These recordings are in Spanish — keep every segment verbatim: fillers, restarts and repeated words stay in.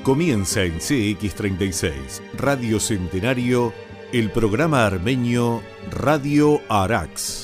Comienza en C X treinta y seis, Radio Centenario, el programa armenio Radio Arax.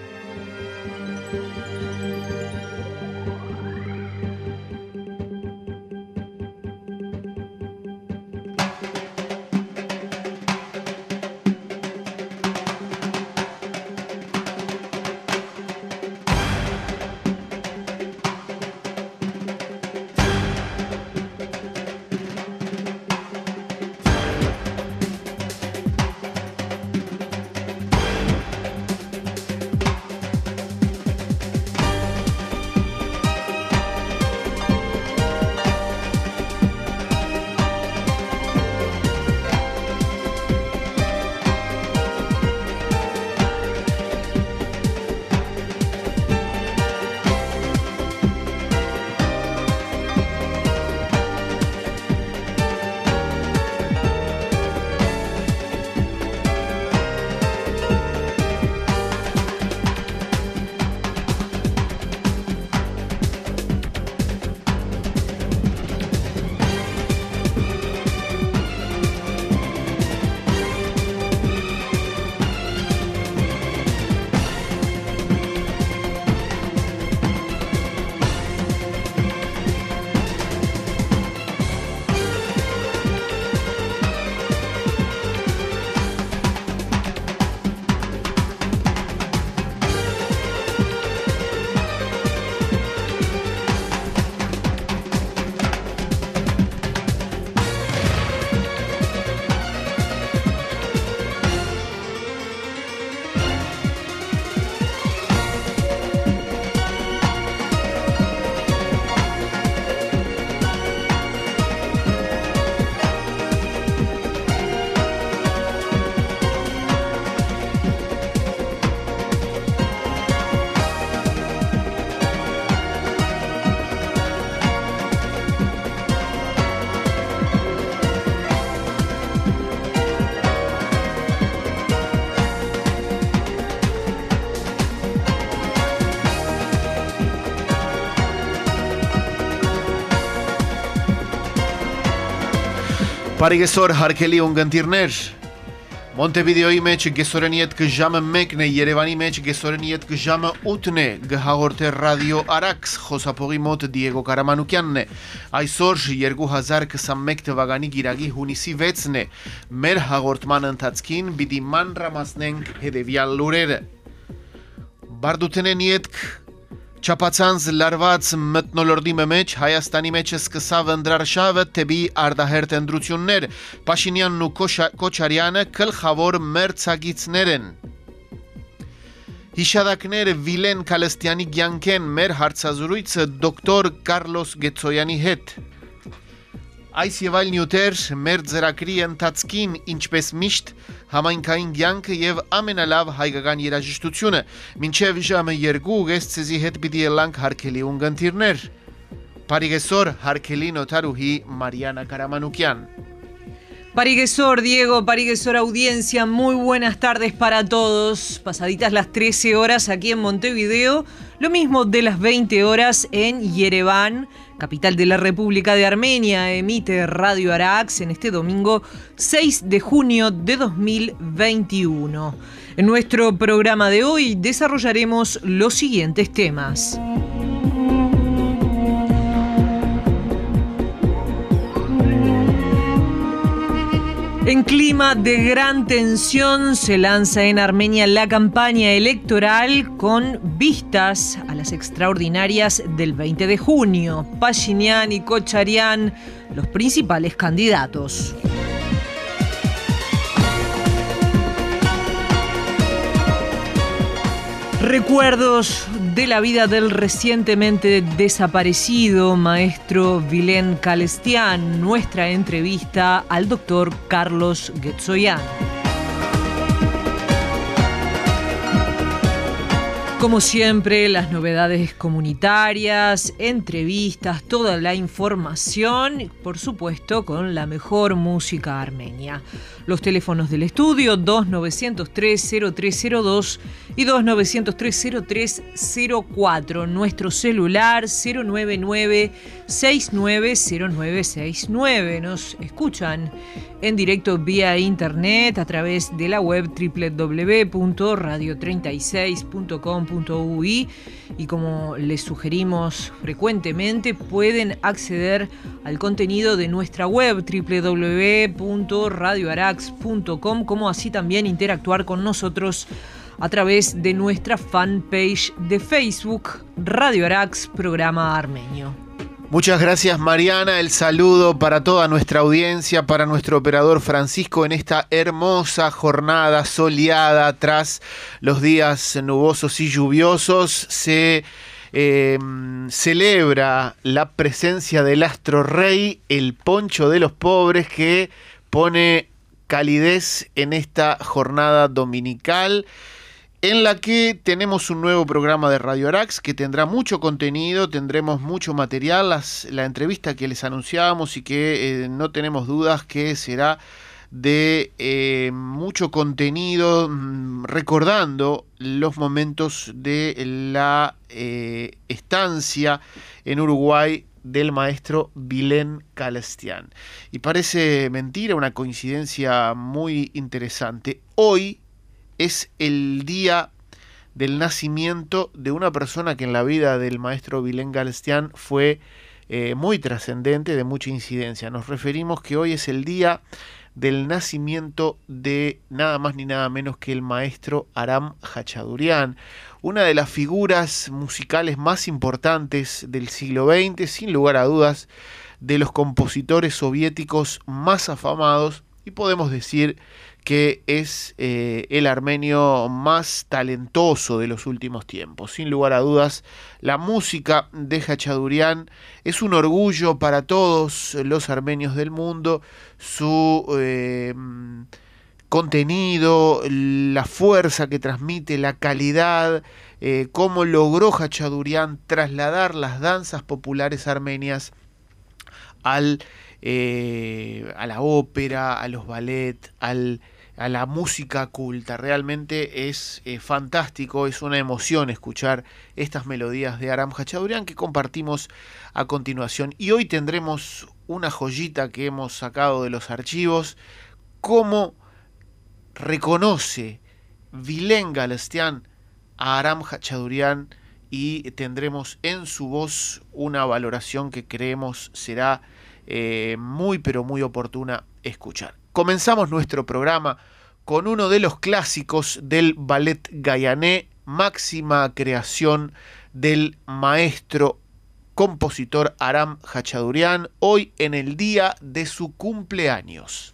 Պարիգեսոր հարկելի ունգընտիրներ, Մոնտեվիդեոյի մեջ գեսորեն ետք ժամը մեկն է, Երևանի մեջ գեսորեն ետք ժամը ութն է, գհաղորդե ռադիո Արաքս, խոսափողի մոտ Դիեգո Կարամանուկյանն է, այսօր երկու հազար քսանմեկ թվականի գիրագի հունիսի վեցն է, մեր հաղորդման ընթացքին պիտի մանրամասնենք հետևյալ լուրերը, Բարդութենեն ետք Չապացանց լարված մտնոլորդի մեջ Հայաստանի մեջ սկսավ ընդրարշավը թեպի արդահերթ ընտրություններ, Փաշինյանն ու Քոչարյանը գլխավոր մերձակիցներ են։ Հիշադակներ Վիլեն Քալստյանի կյանքեն մեր հարցազրույցը դոկտոր Կարլոս Գեցոյանի հետ։ Այս եւ այլ նյութեր մեր ծրագրի ընթացքին ինչպես միշտ համայնքային կյանքը եւ ամենալավ հայկական երաժշտությունը մինչեւ ժամը երկու ես ցեզի հետ պիտի ելանք հարկելի ունգընտիրներ Պարիգեսոր հարկելի նոտարուհի Mariana Karamanukyan Pariguesor, Diego, Pariguesor audiencia, muy buenas tardes para todos. Pasaditas las trece horas aquí en Montevideo, lo mismo de las veinte horas en Yerevan, capital de la República de Armenia, emite Radio Arax en este domingo seis de junio de dos mil veintiuno. En nuestro programa de hoy desarrollaremos los siguientes temas. En clima de gran tensión se lanza en Armenia la campaña electoral con vistas a las extraordinarias del veinte de junio. Pashinyan y Kocharyan, los principales candidatos. Recuerdos de la vida del recientemente desaparecido maestro Vilén Calestián, nuestra entrevista al doctor Carlos Getzoyan. Como siempre, las novedades comunitarias, entrevistas, toda la información, por supuesto, con la mejor música armenia. Los teléfonos del estudio dos nueve cero tres cero tres cero dos y dos nueve cero tres cero tres cero cuatro. Nuestro celular cero nueve nueve seis nueve cero nueve seis nueve. Nos escuchan en directo vía internet a través de la web doble u doble u doble u punto radio treinta y seis punto com punto u i y como les sugerimos frecuentemente pueden acceder al contenido de nuestra web doble u doble u doble u punto radio arax punto com, como así también interactuar con nosotros a través de nuestra fanpage de Facebook Radio Arax Programa Armenio. Muchas gracias, Mariana. El saludo para toda nuestra audiencia, para nuestro operador Francisco en esta hermosa jornada soleada tras los días nubosos y lluviosos. Se eh, celebra la presencia del astro rey, el poncho de los pobres, que pone calidez en esta jornada dominical, en la que tenemos un nuevo programa de Radio Arax que tendrá mucho contenido, tendremos mucho material, las, la entrevista que les anunciábamos y que eh, no tenemos dudas que será de eh, mucho contenido, mmm, recordando los momentos de la eh, estancia en Uruguay del maestro Vilén Calestián. Y parece mentira, una coincidencia muy interesante. Hoy es el día del nacimiento de una persona que en la vida del maestro Vilén Calestián fue eh, muy trascendente, de mucha incidencia. Nos referimos que hoy es el día del nacimiento de nada más ni nada menos que el maestro Aram Hachadurian, una de las figuras musicales más importantes del siglo veinte, sin lugar a dudas, de los compositores soviéticos más afamados, y podemos decir que es eh, el armenio más talentoso de los últimos tiempos. Sin lugar a dudas, la música de Hachadurian es un orgullo para todos los armenios del mundo. Su eh, contenido, la fuerza que transmite, la calidad, eh, cómo logró Hachadurian trasladar las danzas populares armenias al, eh, a la ópera, a los ballet, al a la música culta. Realmente es eh, fantástico, es una emoción escuchar estas melodías de Aram Hachadurian que compartimos a continuación. Y hoy tendremos una joyita que hemos sacado de los archivos, cómo reconoce Vilén Calestián a Aram Hachadurian, y tendremos en su voz una valoración que creemos será eh, muy pero muy oportuna escuchar. Comenzamos nuestro programa con uno de los clásicos del ballet gayané, máxima creación del maestro compositor Aram Hachadurian, hoy en el día de su cumpleaños.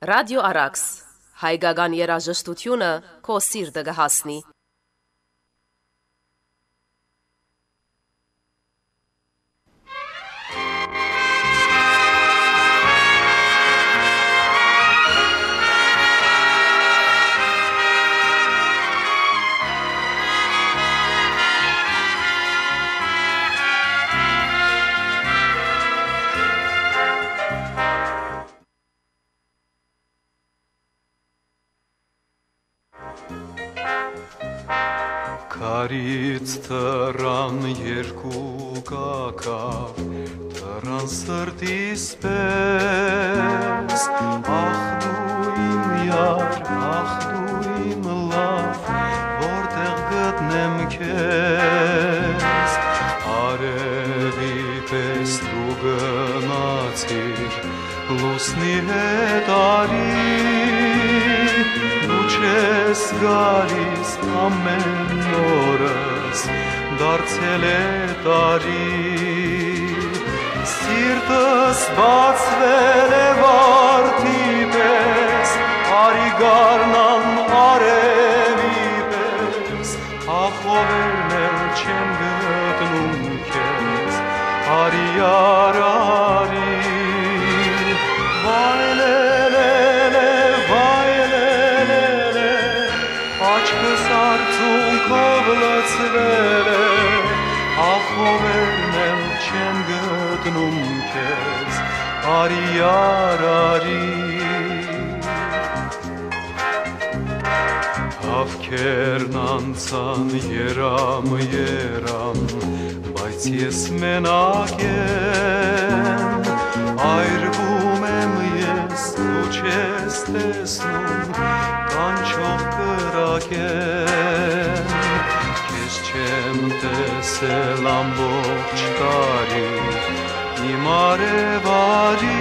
Ռադիո Արաքս, հայկական երաժշտությունը քո սիրտը կհասնի։ Քարից թռան երկու կակավ, թռան սրտիս պես, ախ դու իմ յար, ախ դու իմ լավ, որտեղ գտնեմ քեզ, արևի պես դու գնացիր, լուսնի հետ արի, դու չես գալիս ամեն օրս, դարձել է տարի, սիրտս բացվել է վարդի պես, արի գարնան արևի պես, ախովերն էլ չեմ գտնում քեզ, արի արարի, վայլել է, վայլել է, աչքս արցունքով լցվել է, ախովերն էլ չեմ գտնում քեզ, արի արարի, հավքերն անցան երամ երամ, բայց ես մենակ եմ, այրվում եմ ես, դու չես տեսնում, կանչող կրակեմ, քեզ չեմ տեսել ամբողջ տարի, իմ արևարի,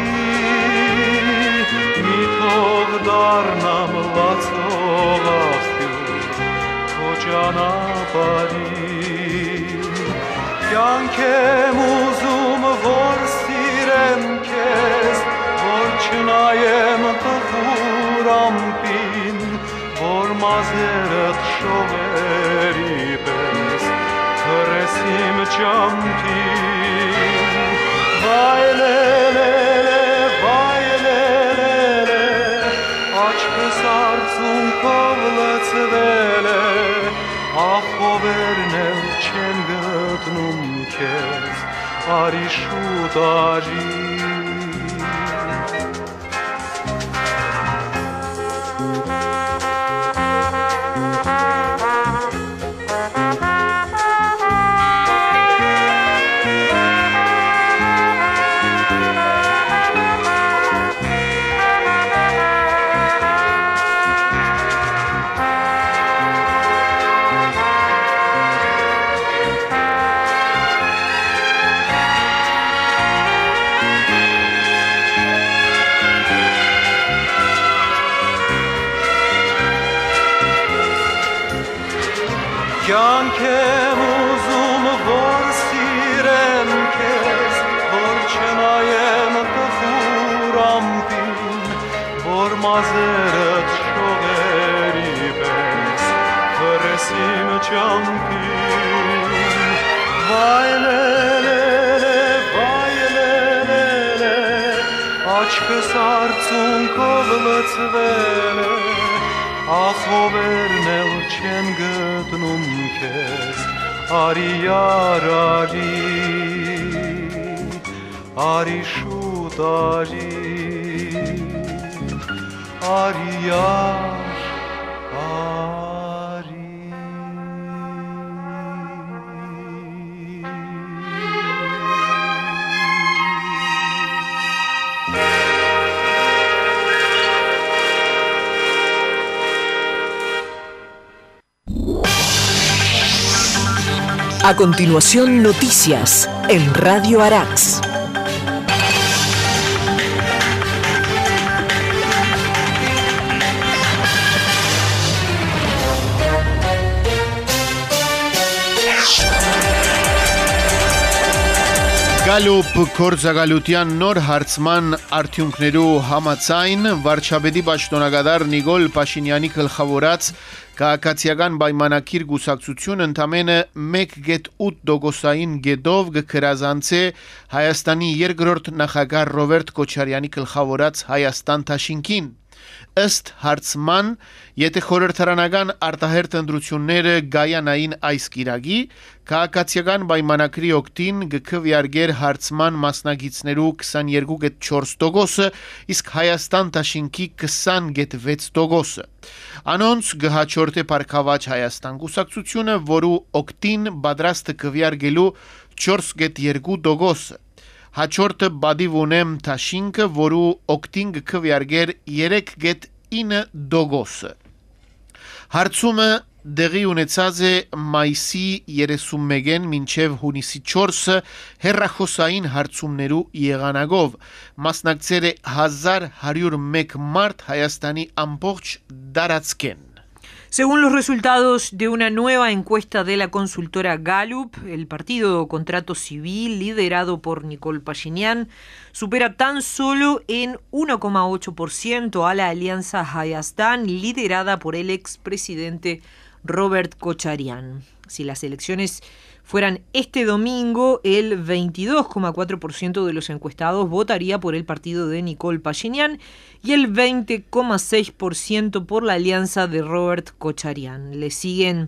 մի թող դառնամ լացող աղբյուր, քո ճանապարհի, կյանք եմ ուզում, որ սիրեմ քեզ, որ չնայեմ տխուր ամպին, որ մազերդ շողերի պես թռես իմ ճամփին, վայլել է, վայլել է, աչքս արցունքով լցվել է, ախովերն էլ չեմ գտնում քեզ, արի շուտ արի, կյանք եմ ուզում, որ սիրեմ քեզ, որ չնայեմ տխուր ամպին, որ մազերդ շողերի պես թռես իմ ճամփին, վայլել է, վայլել է, աչքս արցունքով լցվել է, ախովերն էլ չեմ գտնում քեզ, արի արարի, արի շուտ արի, արի ար, արի, A continuación, noticias en Radio Arax. Գալուպ Կորզագալուտյան նոր հարցման արդյունքներու համաձայն վարչապետի պաշտոնագետար Նիկոլ Փաշինյանի գլխավորած քաղաքացիական պայմանագիր գուսակցությունը ընդամենը մեկ կόμma ութ տոկոսային գետով կգրազանցե Հայաստանի երկրորդ նախագահ Ռոբերտ Քոչարյանի գլխավորած Հայաստան Դաշինքին։ Ըստ հարցման, եթե խորհրդարանական արտահերթ ընտրությունները գայանային այս կիրակի, քաղաքացիական պայմանագրի օգտին կքվեարկեր հարցման մասնակիցներու քսաներկու կόμμα չորս տոկոսը, իսկ Հայաստան Դաշինքի քսան կόμma վեց տոկոսը։ Անոնց կհաջորդե Փառքավաճ Հայաստան կուսակցությունը, որու օգտին պատրաստ է քվեարկելու չորս կόμma երկու տոկոսը։ Հաջորդը բադիվ ունեմ Դաշինքը, որու օգտին կքվեարկեր երեք կόμma ինը տոկոսը։ Հարցումը դեղի ունեցած է մայիսի երեսունմեկին մինչև հունիսի չորսը հեռախոսային հարցումներու եղանակով։ Մասնակցել է հազար հարյուր մեկ մարդ Հայաստանի ամբողջ տարածքեն։ Según los resultados de una nueva encuesta de la consultora Gallup, el partido Contrato Civil, liderado por Nikola Pashinyan, supera tan solo en uno coma ocho por ciento a la alianza Hayastan, liderada por el expresidente Robert Kocharyan. Si las elecciones fueran este domingo, el veintidós coma cuatro por ciento de los encuestados votaría por el partido de Nikola Pashinyan y el veinte coma seis por ciento por la alianza de Robert Kocharyan. Le siguen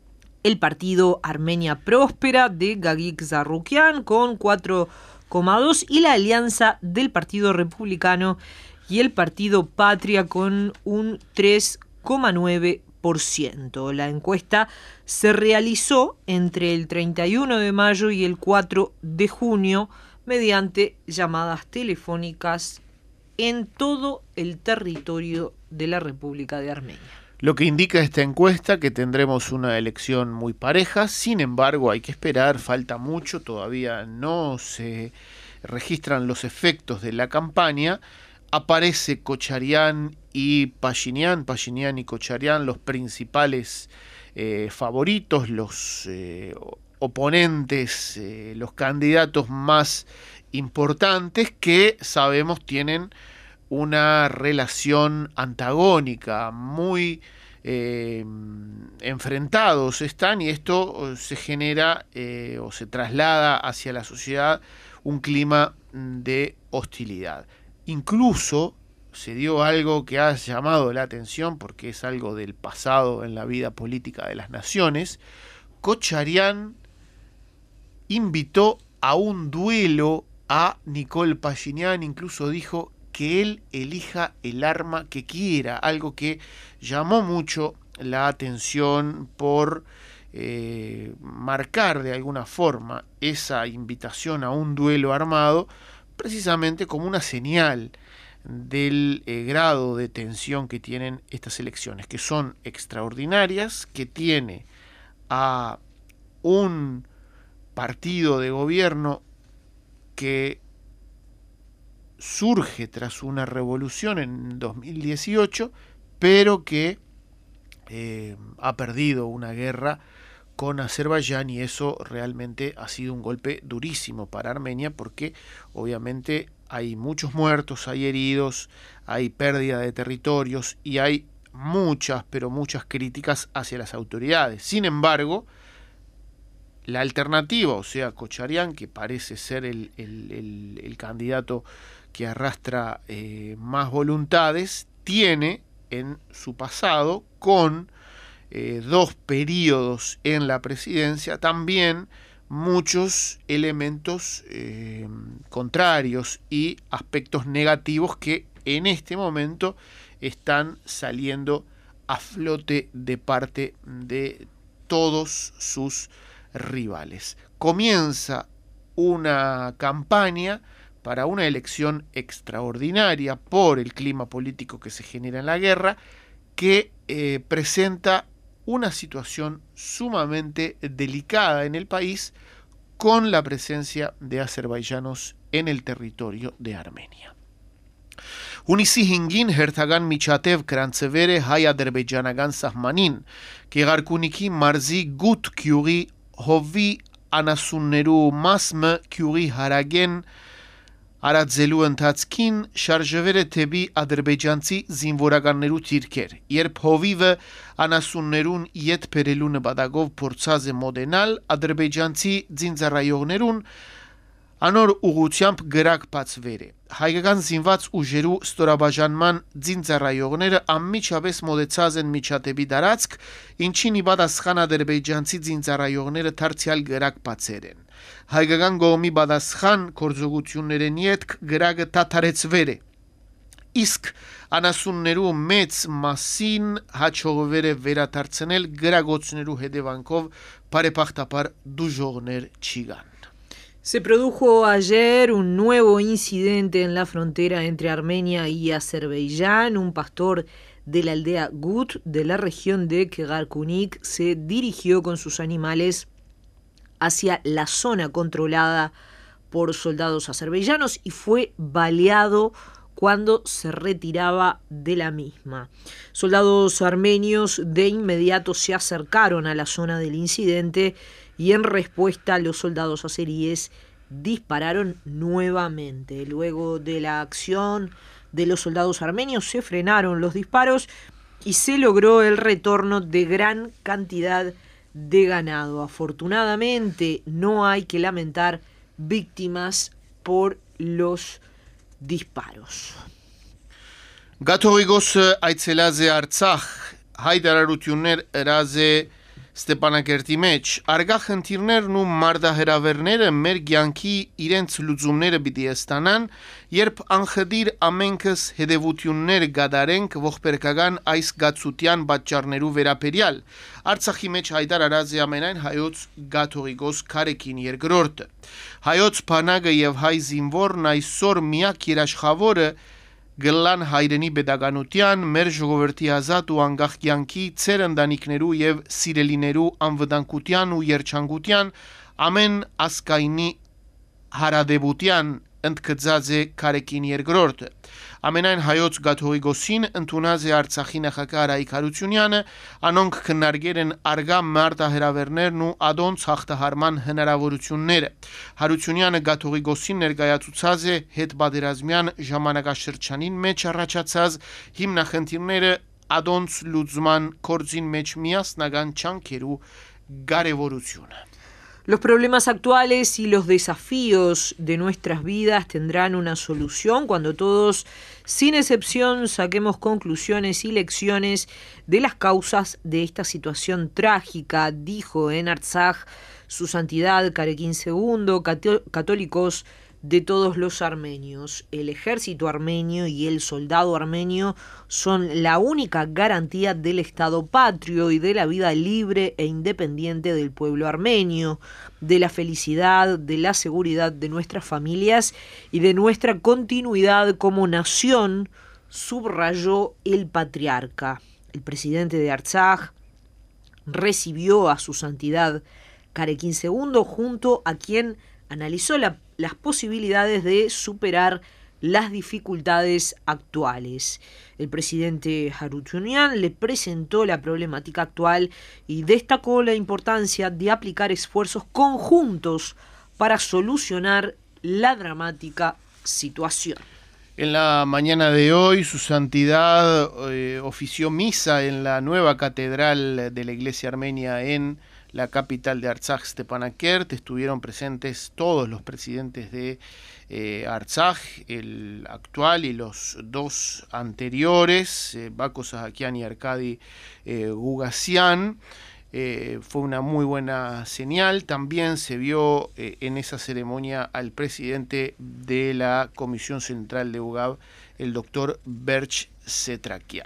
el partido Armenia Próspera de Gagik Zarrukian con cuatro coma dos por ciento y la alianza del Partido Republicano y el Partido Patria con un tres coma nueve por ciento. La encuesta se realizó entre el treinta y uno de mayo y el cuatro de junio mediante llamadas telefónicas en todo el territorio de la República de Armenia. Lo que indica esta encuesta que tendremos una elección muy pareja, sin embargo hay que esperar, falta mucho, todavía no se registran los efectos de la campaña. Aparece Kocharyan y Pashinyan, Pashinyan y Kocharyan, los principales eh, favoritos, los eh, oponentes, eh, los candidatos más importantes que sabemos tienen una relación antagónica, muy eh, enfrentados están, y esto se genera eh, o se traslada hacia la sociedad un clima de hostilidad. Incluso se dio algo que ha llamado la atención porque es algo del pasado en la vida política de las naciones. Kocharyan invitó a un duelo a Nikola Pashinyan, incluso dijo que él elija el arma que quiera, algo que llamó mucho la atención por eh, marcar de alguna forma esa invitación a un duelo armado, precisamente como una señal del eh, grado de tensión que tienen estas elecciones, que son extraordinarias, que tiene a un partido de gobierno que surge tras una revolución en dos mil dieciocho, pero que eh, ha perdido una guerra con Azerbaiyán, y eso realmente ha sido un golpe durísimo para Armenia porque obviamente hay muchos muertos, hay heridos, hay pérdida de territorios y hay muchas, pero muchas críticas hacia las autoridades. Sin embargo, la alternativa, o sea, Kocharyan, que parece ser el, el, el, el candidato que arrastra eh, más voluntades, tiene en su pasado, con eh, dos periodos en la presidencia, también muchos elementos eh, contrarios y aspectos negativos que en este momento están saliendo a flote de parte de todos sus rivales. Comienza una campaña para una elección extraordinaria por el clima político que se genera en la guerra, que eh, presenta una situación sumamente delicada en el país, con la presencia de azerbaiyanos en el territorio de Armenia. Հունիսի հինգին հերթական միջատև կրանցվեր է հայ-ադրբեջանական սահմանին, Գեղարքունիքի մարզի Գութ գյուղի Հովի անասուններու մասը քյուղի հարագեն արածելու ընթացքին շարժվել է թեպի ադրբեջանցի զինվորականներու թիրքեր, երբ հովիվը անասուններուն ետ բերելու նպատակով փորձած է մոդենալ, ադրբեջանցի զինծառայողներուն անոր ուղությամբ գրակ բացվեր է։ Հայկական զինված ուժերու ստորաբաժանման զինծառայողները անմիջապես մոտեցած են միջադեպի տարածք, ինչին ի պատասխան ադրբեջանցի զինծառայողները դարձյալ գրակ բացեր են։ Հայկական կողմի պատասխան գործողություններեն ետք գրակը դադարեցվեր է։ Իսկ անասուններու մեծ մասին հաջողվել է վերադարձնել գրագոցներու հետևանքով բարեբախտաբար դժողներ չի կան։ Se produjo ayer un nuevo incidente en la frontera entre Armenia y Azerbaiyán. Un pastor de la aldea Gut de la región de Kegarkunik se dirigió con sus animales hacia la zona controlada por soldados azerbaiyanos y fue baleado cuando se retiraba de la misma. Soldados armenios de inmediato se acercaron a la zona del incidente y en respuesta los soldados azeríes dispararon nuevamente. Luego de la acción de los soldados armenios se frenaron los disparos y se logró el retorno de gran cantidad de ganado. Afortunadamente no hay que lamentar víctimas por los disparos. Գաթողիկոս այցելած է Արցախ, հայտարարություններ ըրած է Ստեփանակերտի մեջ, արգա խնդիրներն ու մարդահրավերները մեր կյանքի իրենց լուծումները պիտի ստանան, երբ անխդիր ամենքս հետևություններ կատարենք ողբերգական այս գացության պատճառներու վերաբերյալ։ Արցախի մեջ հայտարարած է ամենայն հայոց գաթողիկոս Քարեքին երկրորդը։ Հայոց բանակը եւ հայ զինվորն այսօր միակ երաշխավորը գլան հայրենի pedagogian մեր ժողովրդի ազատ ու անկախ կյանքի ծեր ընտանիքներու եւ սիրելիներու անվտանգության ու երջանկության ամեն ասկայնի հարադեպության ընդգծած է Քարեքին երկրորդը ամենայն հայոց գաթողիկոսին ընդունած է Արցախի նախագահ Արայիկ Հարությունյանը անոնք քննարկել են արգա մարտահրավերներն ու ադոնց հաղթահարման հնարավորությունները Հարությունյանը գաթողիկոսին ներկայացուցած է հետպատերազմյան ժամանակաշրջանին մեջ առաջացած հիմնախնդիրները ադոնց լուծման կորձին մեջ միասնական չանքերու կարևորությունը Los problemas actuales y los desafíos de nuestras vidas tendrán una solución cuando todos, sin excepción, saquemos conclusiones y lecciones de las causas de esta situación trágica, dijo en Artsaj su santidad Karekin segundo, católicos de todos los armenios. El ejército armenio y el soldado armenio son la única garantía del Estado patrio y de la vida libre e independiente del pueblo armenio, de la felicidad, de la seguridad de nuestras familias y de nuestra continuidad como nación, subrayó el patriarca. El presidente de Artsaj recibió a su santidad Karekin segundo junto a quien analizó la las posibilidades de superar las dificultades actuales. El presidente Harutyunyan le presentó la problemática actual y destacó la importancia de aplicar esfuerzos conjuntos para solucionar la dramática situación. En la mañana de hoy, su santidad eh, ofició misa en la nueva catedral de la Iglesia Armenia en la capital de Artsaj, Stepanakert. Estuvieron presentes todos los presidentes de eh, Artsaj, el actual y los dos anteriores, eh, Bako Sahakian y Arkady eh, Gugassian. Eh, fue una muy buena señal. También se vio eh, en esa ceremonia al presidente de la Comisión Central de U G A B, el doctor Berch Setrakian.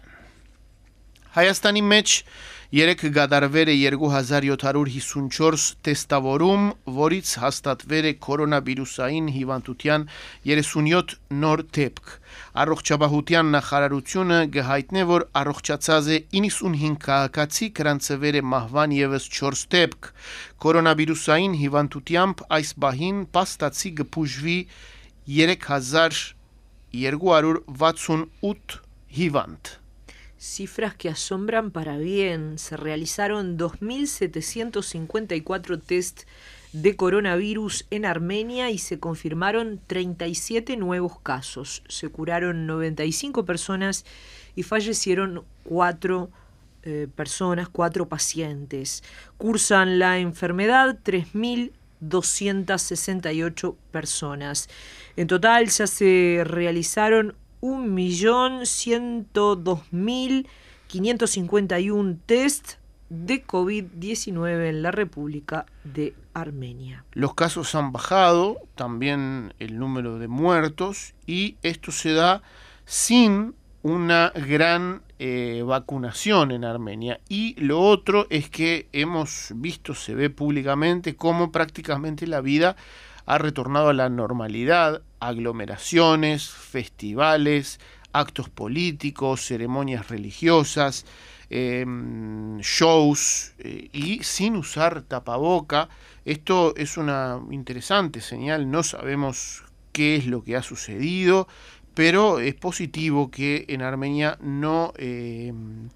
Հայաստանի մեջ երեք գադարվեր է երկու հազար յոթ հարյուր հիսունչորս տեստավորում, որից հաստատվեր է կորոնավիրուսային հիվանդության երեսունյոթ նոր դեպք։ Առողջապահության նախարարությունը գահիտնե, որ առողջացած է իննսունհինգ քաղաքացի, գրանցվել է մահվան ևս չորս դեպք։ Կորոնավիրուսային հիվանդությամբ այս բահին փաստացի գբուժվի երեք հազար երկու հարյուր վաթսունութ հիվանդ։ Cifras que asombran para bien. Se realizaron dos mil setecientos cincuenta y cuatro test de coronavirus en Armenia y se confirmaron treinta y siete nuevos casos. Se curaron noventa y cinco personas y fallecieron cuatro eh, personas, cuatro pacientes. Cursan la enfermedad tres mil doscientas sesenta y ocho personas. En total ya se realizaron un millón ciento dos mil quinientos cincuenta y uno test de COVID diecinueve en la República de Armenia. Los casos han bajado, también el número de muertos, y esto se da sin una gran eh, vacunación en Armenia. Y lo otro es que hemos visto, se ve públicamente, cómo prácticamente la vida ha retornado a la normalidad, aglomeraciones, festivales, actos políticos, ceremonias religiosas, eh, shows, eh, y sin usar tapaboca. Esto es una interesante señal, no sabemos qué es lo que ha sucedido, pero es positivo que en Armenia no eh,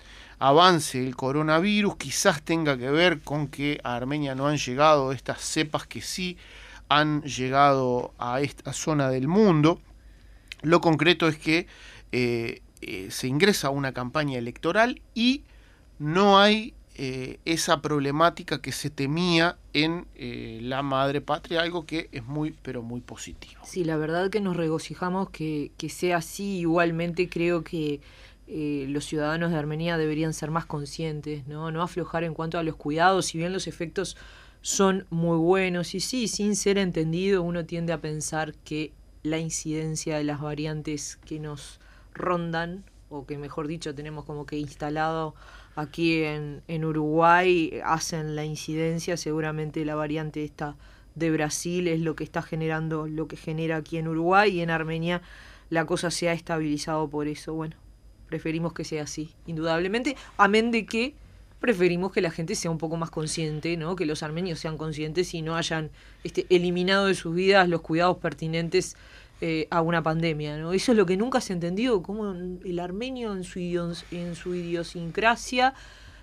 avance el coronavirus. Quizás tenga que ver con que a Armenia no han llegado estas cepas que sí han llegado a esta zona del mundo. Lo concreto es que eh, eh, se ingresa a una campaña electoral y no hay eh, esa problemática que se temía en eh, la madre patria, algo que es muy, pero muy positivo. Sí, la verdad que nos regocijamos que, que sea así. Igualmente creo que eh, los ciudadanos de Armenia deberían ser más conscientes, ¿no? No aflojar en cuanto a los cuidados, si bien los efectos son muy buenos. Y sí, sin ser entendido, uno tiende a pensar que la incidencia de las variantes que nos rondan, o que mejor dicho tenemos como que instalado aquí en, en Uruguay, hacen la incidencia. Seguramente la variante esta de Brasil es lo que está generando, lo que genera aquí en Uruguay, y en Armenia la cosa se ha estabilizado por eso. Bueno, preferimos que sea así, indudablemente, amén de que preferimos que la gente sea un poco más consciente, ¿no? Que los armenios sean conscientes y no hayan este, eliminado de sus vidas los cuidados pertinentes eh, a una pandemia, ¿no? Eso es lo que nunca se ha entendido, cómo el armenio en su, idios, en su idiosincrasia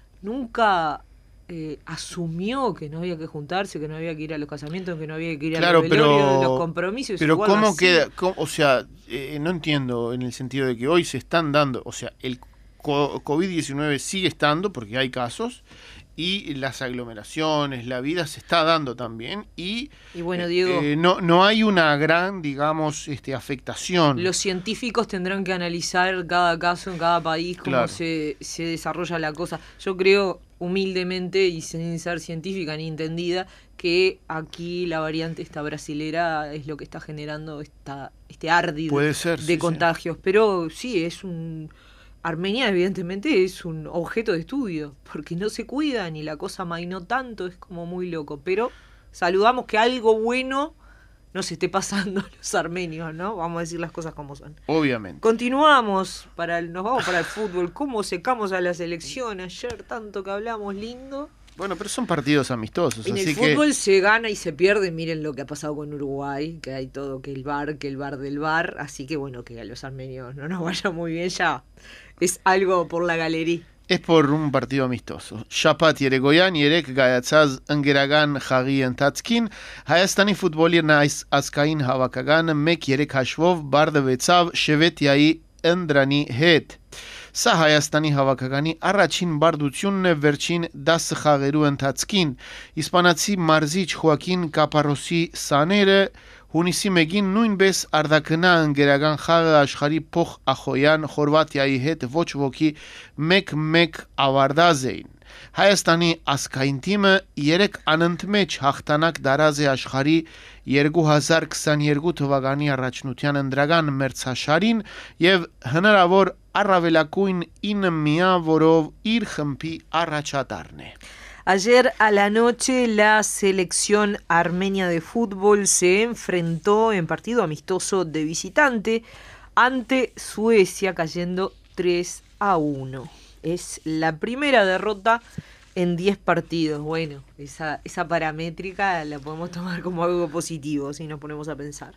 nunca eh, asumió que no había que juntarse, que no había que ir a los casamientos, que no había que ir claro, a los velorios, pero, de los compromisos. Pero ¿cómo queda? Cómo, o sea, eh, no entiendo en el sentido de que hoy se están dando, o sea, el COVID diecinueve sigue estando porque hay casos, y las aglomeraciones, la vida se está dando también, y, y bueno, Diego, eh, no, no hay una gran, digamos, este, afectación. Los científicos tendrán que analizar cada caso en cada país, cómo claro. se, se desarrolla la cosa. Yo creo, humildemente y sin ser científica ni entendida, que aquí la variante esta brasilera es lo que está generando esta, este árdido Puede ser, de sí, contagios. sí. Pero sí, es un... Armenia evidentemente es un objeto de estudio, porque no se cuidan y la cosa mainó tanto, es como muy loco. Pero saludamos que algo bueno nos esté pasando a los armenios, ¿no? Vamos a decir las cosas como son. Obviamente. Continuamos, para el, nos vamos para el fútbol. ¿Cómo secamos a la selección? Ayer tanto que hablamos lindo. Bueno, pero son partidos amistosos. En así el fútbol que... se gana y se pierde. Miren lo que ha pasado con Uruguay, que hay todo, que el bar, que el bar del bar. Así que bueno, que a los armenios no nos vaya muy bien ya. Es algo por la galería. Es por un partido amistoso. Շաբաթ երեկոյան երեք գայացած ընկերական խաղի ընթացքին Հայաստանի ֆուտբոլի այս ազգային հավաքականը մեկ երեք հաշվով բարձվեցավ Շվեդիայի Ընդրանի հետ։ Սա Հայաստանի հավաքականի առաջին բարդությունն է վերջին դասը խաղերու ընթացքին։ Իսպանացի մարզիչ Խոակին Կապարոսի սաները հունիսի մեկին նույնպես արդակնա ընկերական խաղը աշխարհի փոխ Ախոյան Խորվաթիայի հետ ոչ ոքի մեկ մեկ ավարտած էին։ Հայաստանի ազգային թիմը երեք անընդմեջ հաղթանակ դարած է աշխարհի երկու հազար քսաներկու թվականի առաջնության ընտրական մրցաշարին եւ հնարավոր առավելակույն ինը միավորով իր խմբի առաջատարն է։ Ayer a la noche la selección armenia de fútbol se enfrentó en partido amistoso de visitante ante Suecia, cayendo tres a uno. Es la primera derrota en diez partidos. Bueno, esa, esa paramétrica la podemos tomar como algo positivo si nos ponemos a pensar.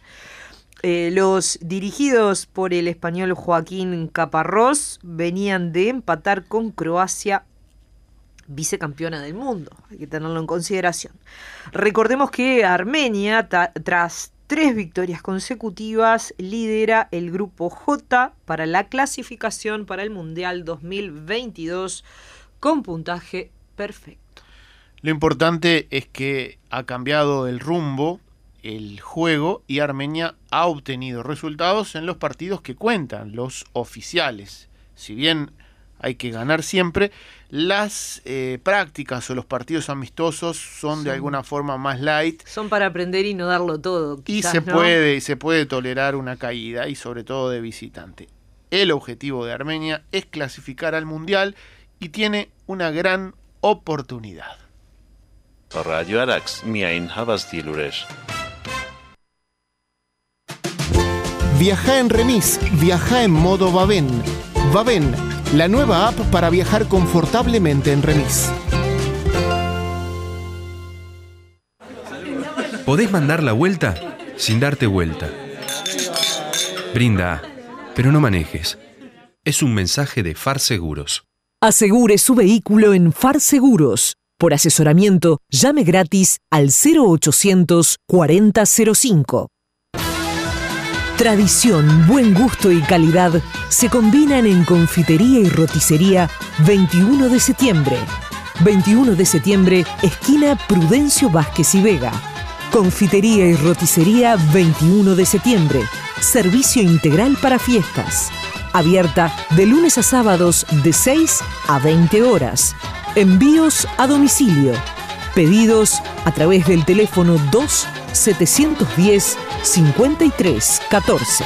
Eh, los dirigidos por el español Joaquín Caparrós venían de empatar con Croacia vicecampeona del mundo, hay que tenerlo en consideración. Recordemos que Armenia, ta- tras tres victorias consecutivas, lidera el grupo J para la clasificación para el Mundial dos mil veintidós con puntaje perfecto. Lo importante es que ha cambiado el rumbo, el juego, y Armenia ha obtenido resultados en los partidos que cuentan, los oficiales. Si bien hay que ganar siempre, las eh, prácticas o los partidos amistosos son, son de alguna forma más light. Son para aprender y no darlo todo. Quizás, y se ¿no? puede, se puede tolerar una caída, y sobre todo de visitante. El objetivo de Armenia es clasificar al Mundial y tiene una gran oportunidad. Radio Arax, miain havas diluresh. Viaja en remis, viaja en modo Vaven. Vaven, la nueva app para viajar confortablemente en remis. Podés mandar la vuelta sin darte vuelta. Brinda, pero no manejes. Es un mensaje de Far Seguros. Asegure su vehículo en Far Seguros. Por asesoramiento, llame gratis al cero ochocientos cuarenta cero cinco. Tradición, buen gusto y calidad se combinan en Confitería y Roticería veintiuno de septiembre. veintiuno de septiembre, esquina Prudencio Vázquez y Vega. Confitería y Roticería veintiuno de septiembre. Servicio integral para fiestas. Abierta de lunes a sábados de seis a veinte horas. Envíos a domicilio. Pedidos a través del teléfono dos setecientos diez cincuenta y tres catorce.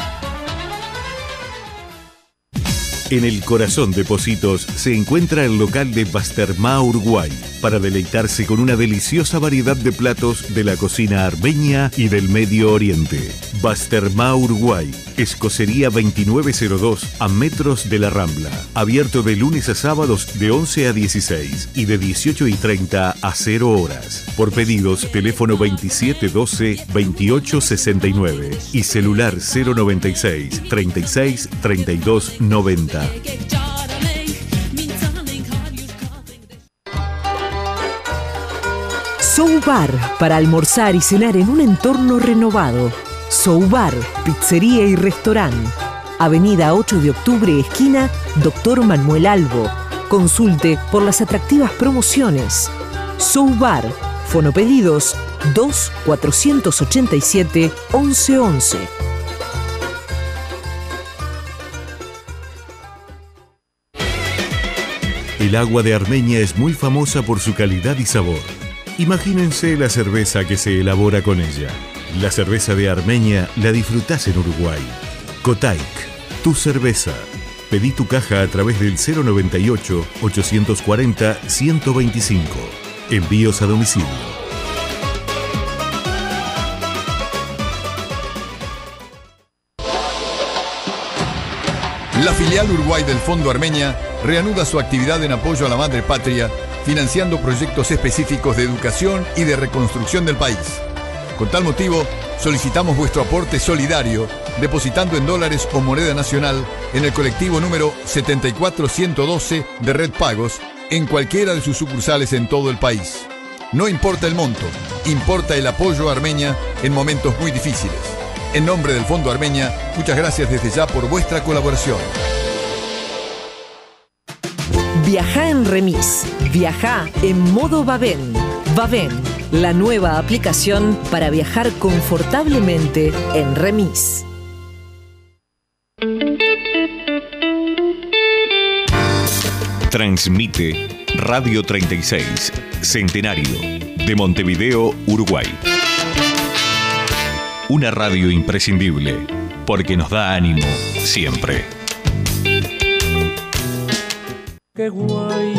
En el corazón de Pocitos se encuentra el local de Bastermá Uruguay, para deleitarse con una deliciosa variedad de platos de la cocina armenia y del Medio Oriente. Bastermá Uruguay, Escocería veintinueve cero dos, a metros de la Rambla. Abierto de lunes a sábados de once a dieciséis y de dieciocho y treinta a cero horas. Por pedidos, teléfono veintisiete doce veintiocho sesenta y nueve y celular cero noventa y seis treinta y seis treinta y dos noventa. Soubar, para almorzar y cenar en un entorno renovado. Soubar, pizzería y restaurante. Avenida ocho de octubre, esquina Doctor Manuel Albo. Consulte por las atractivas promociones. Soubar, fonopedidos dos cuatrocientos ochenta y siete once once. El agua de Armenia es muy famosa por su calidad y sabor. Imagínense la cerveza que se elabora con ella. La cerveza de Armenia la disfrutás en Uruguay. Kotaik, tu cerveza. Pedí tu caja a través del cero noventa y ocho ochocientos cuarenta ciento veinticinco. Envíos a domicilio. La filial Uruguay del Fondo Armenia reanuda su actividad en apoyo a la madre patria, financiando proyectos específicos de educación y de reconstrucción del país. Con tal motivo, solicitamos vuestro aporte solidario, depositando en dólares o moneda nacional en el colectivo número setenta y cuatro ciento doce de Red Pagos, en cualquiera de sus sucursales en todo el país. No importa el monto, importa el apoyo a Armenia en momentos muy difíciles. En nombre del Fondo Armenia, muchas gracias desde ya por vuestra colaboración. Viaja en remis. Viaja en modo Vaven. Vaven, la nueva aplicación para viajar confortablemente en remis. Transmite Radio treinta y seis, Centenario, de Montevideo, Uruguay. Una radio imprescindible, porque nos da ánimo siempre. Qué guay,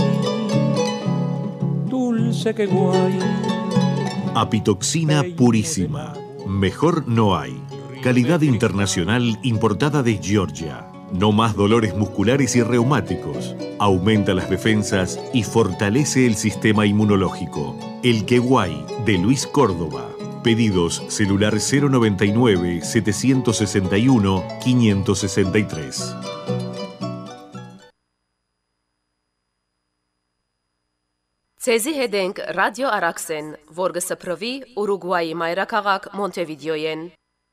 dulce, qué guay. Apitoxina purísima. Mejor no hay. Calidad internacional importada de Georgia. No más dolores musculares y reumáticos. Aumenta las defensas y fortalece el sistema inmunológico. El Queguay, de Luis Córdoba. Pedidos celular cero noventa y nueve setecientos sesenta y uno quinientos sesenta y tres. Ցեզի հետ ենք ռադիո Արաքսեն, որ գսփռվի Ուրուգվայի մայրաքաղաք Մոնտեվիդեոյեն։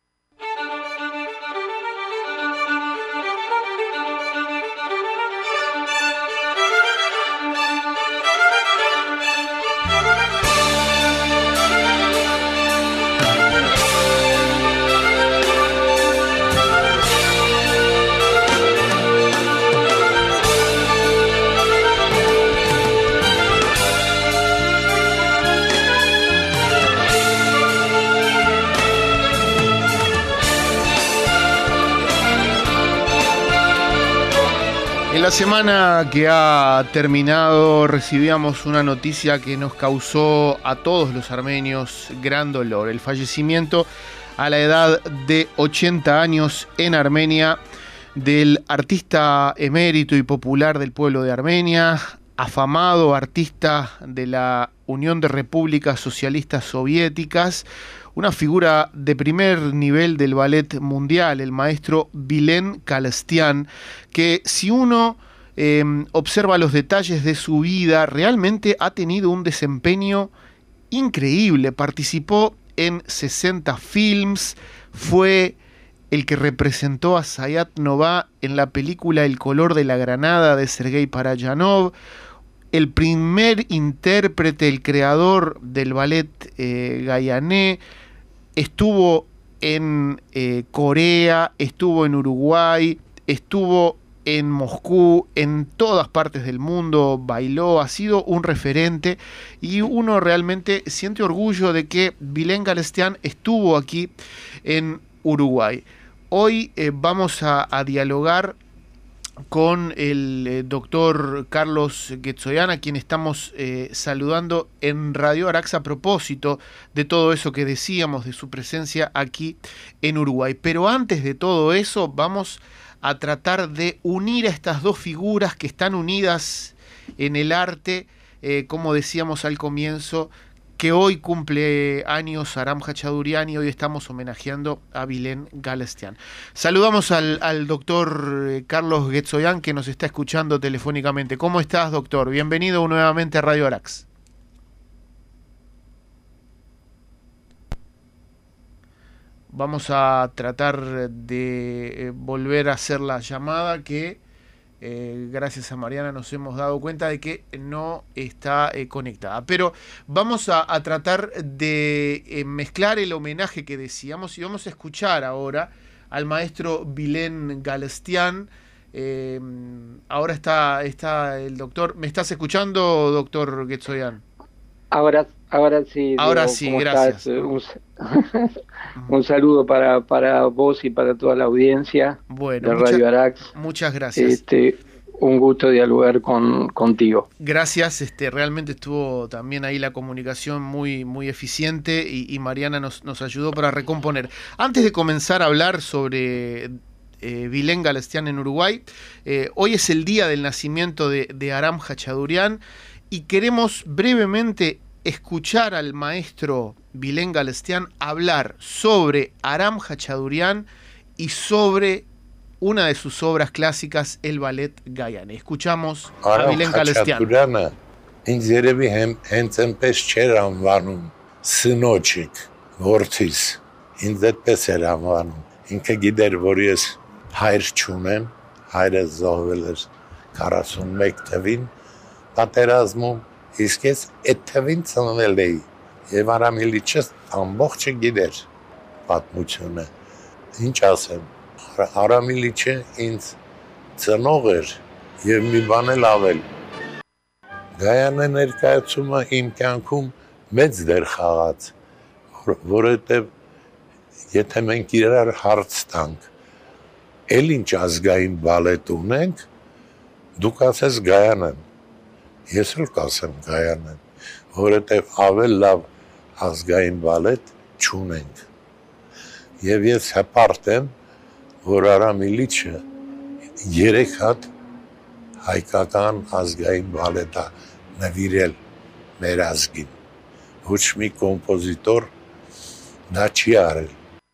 En la semana que ha terminado recibíamos una noticia que nos causó a todos los armenios gran dolor: el fallecimiento a la edad de ochenta años en Armenia del artista emérito y popular del pueblo de Armenia, afamado artista de la Unión de Repúblicas Socialistas Soviéticas, una figura de primer nivel del ballet mundial, el maestro Vilen Kalestian, que si uno eh, observa los detalles de su vida, realmente ha tenido un desempeño increíble. Participó en sesenta films, fue el que representó a Sayat Nova en la película El color de la granada de Sergei Parajanov, el primer intérprete, el creador del ballet eh, Gayané. Estuvo en eh, Corea, estuvo en Uruguay, estuvo en Moscú, en todas partes del mundo, bailó, ha sido un referente y uno realmente siente orgullo de que Vilen Kalestian estuvo aquí en Uruguay. Hoy eh, vamos a, a dialogar con el eh, doctor Carlos Guetzoyan, a quien estamos eh, saludando en Radio Arax a propósito de todo eso que decíamos, de su presencia aquí en Uruguay. Pero antes de todo eso, vamos a tratar de unir a estas dos figuras que están unidas en el arte, eh, como decíamos al comienzo, que hoy cumple años Aram Hachadurian y hoy estamos homenajeando a Vilen Kalestian. Saludamos al, al doctor Carlos Guetzoyan, que nos está escuchando telefónicamente. ¿Cómo estás, doctor? Bienvenido nuevamente a Radio Arax. Vamos a tratar de volver a hacer la llamada que... Eh, gracias a Mariana nos hemos dado cuenta de que no está eh, conectada. Pero vamos a, a tratar de eh, mezclar el homenaje que decíamos y vamos a escuchar ahora al maestro Vilen Kalestian. Eh, ahora está, está el doctor. ¿Me estás escuchando, doctor Guetzoyan? Ahora, ahora sí. Ahora Diego, sí, gracias. Un, un saludo para, para vos y para toda la audiencia bueno, de mucha, Radio Arax. Muchas gracias. Este, un gusto dialogar con, contigo. Gracias, este, realmente estuvo también ahí la comunicación muy, muy eficiente y, y Mariana nos, nos ayudó para recomponer. Antes de comenzar a hablar sobre eh, Vilen Kalestian en Uruguay, eh, hoy es el día del nacimiento de, de Aram Hachadurian y queremos brevemente escuchar al maestro Vilen Kalestian hablar sobre Aram Hachadurian y sobre una de sus obras clásicas, el ballet Gayané. Escuchamos a Vilen Kalestian. Aram ինձ երևի հեմ հենց այնպես չէր անվանում սնոջիկ որդիս, ինձ այդպես էր անվանում, ինքը գիտեր, որ ես հայր չունեմ, հայրս զոհվել էր քառասունմեկ թվին պատերազմում, իսկ ես այդ թվին ծնվել էի եւ Արամիլիչս ամբողջը գիտեր պատմությունը, ինչ ասեմ, Արամիլիչը ինձ ծնող էր եւ մի բան էլ ավել. Գայանե ներկայացումը իմ կյանքում մեծ դեր խաղաց, որովհետև եթե մենք իրար հարց տանք, էլ ինչ ազգային բալետ ունենք, դուք ասես Գայանեն, ես էլ կասեմ Գայանեն, որովհետև ավել լավ ազգային բալետ չունենք։ Եվ ես հպարտ եմ, որ Արամիլիչը երեք հատ հայկական ազգային բալետա նվիրել մեր ազգին, ոչ մի կոմպոզիտոր դա չի արել։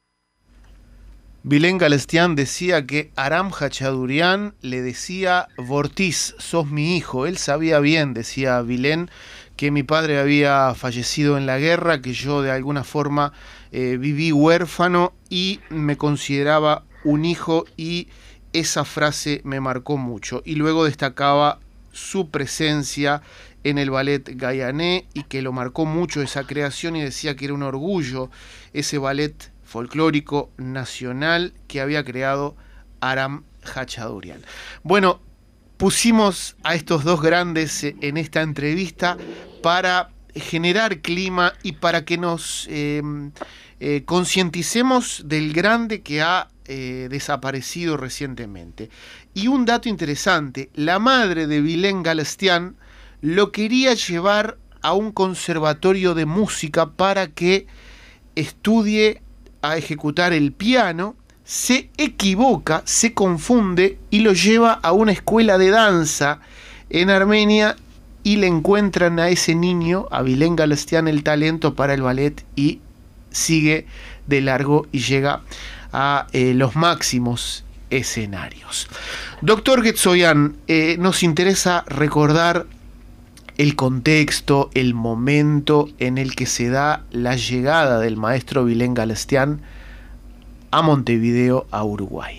Vilen Kalestian decía que Aram Hachadurian le decía Vortis, sos mi hijo. Él sabía bien, decía Vilen, que mi padre había fallecido en la guerra, que yo de alguna forma eh, viví huérfano y me consideraba un hijo, y esa frase me marcó mucho. Y luego destacaba su presencia en el ballet Gaiané y que lo marcó mucho esa creación, y decía que era un orgullo ese ballet folclórico nacional que había creado Aram Hachadurian. Bueno, pusimos a estos dos grandes en esta entrevista para generar clima y para que nos eh, eh, concienticemos del grande que ha eh, desaparecido recientemente. Y un dato interesante, la madre de Vilén Galestián lo quería llevar a un conservatorio de música para que estudie a ejecutar el piano, se equivoca, se confunde y lo lleva a una escuela de danza en Armenia, y le encuentran a ese niño, a Vilén Galestián, el talento para el ballet, y sigue de largo y llega a eh, los máximos escenarios. Doctor Guetzoian, eh, nos interesa recordar el contexto, el momento en el que se da la llegada del maestro Vilén Galestián a Montevideo, a Uruguay.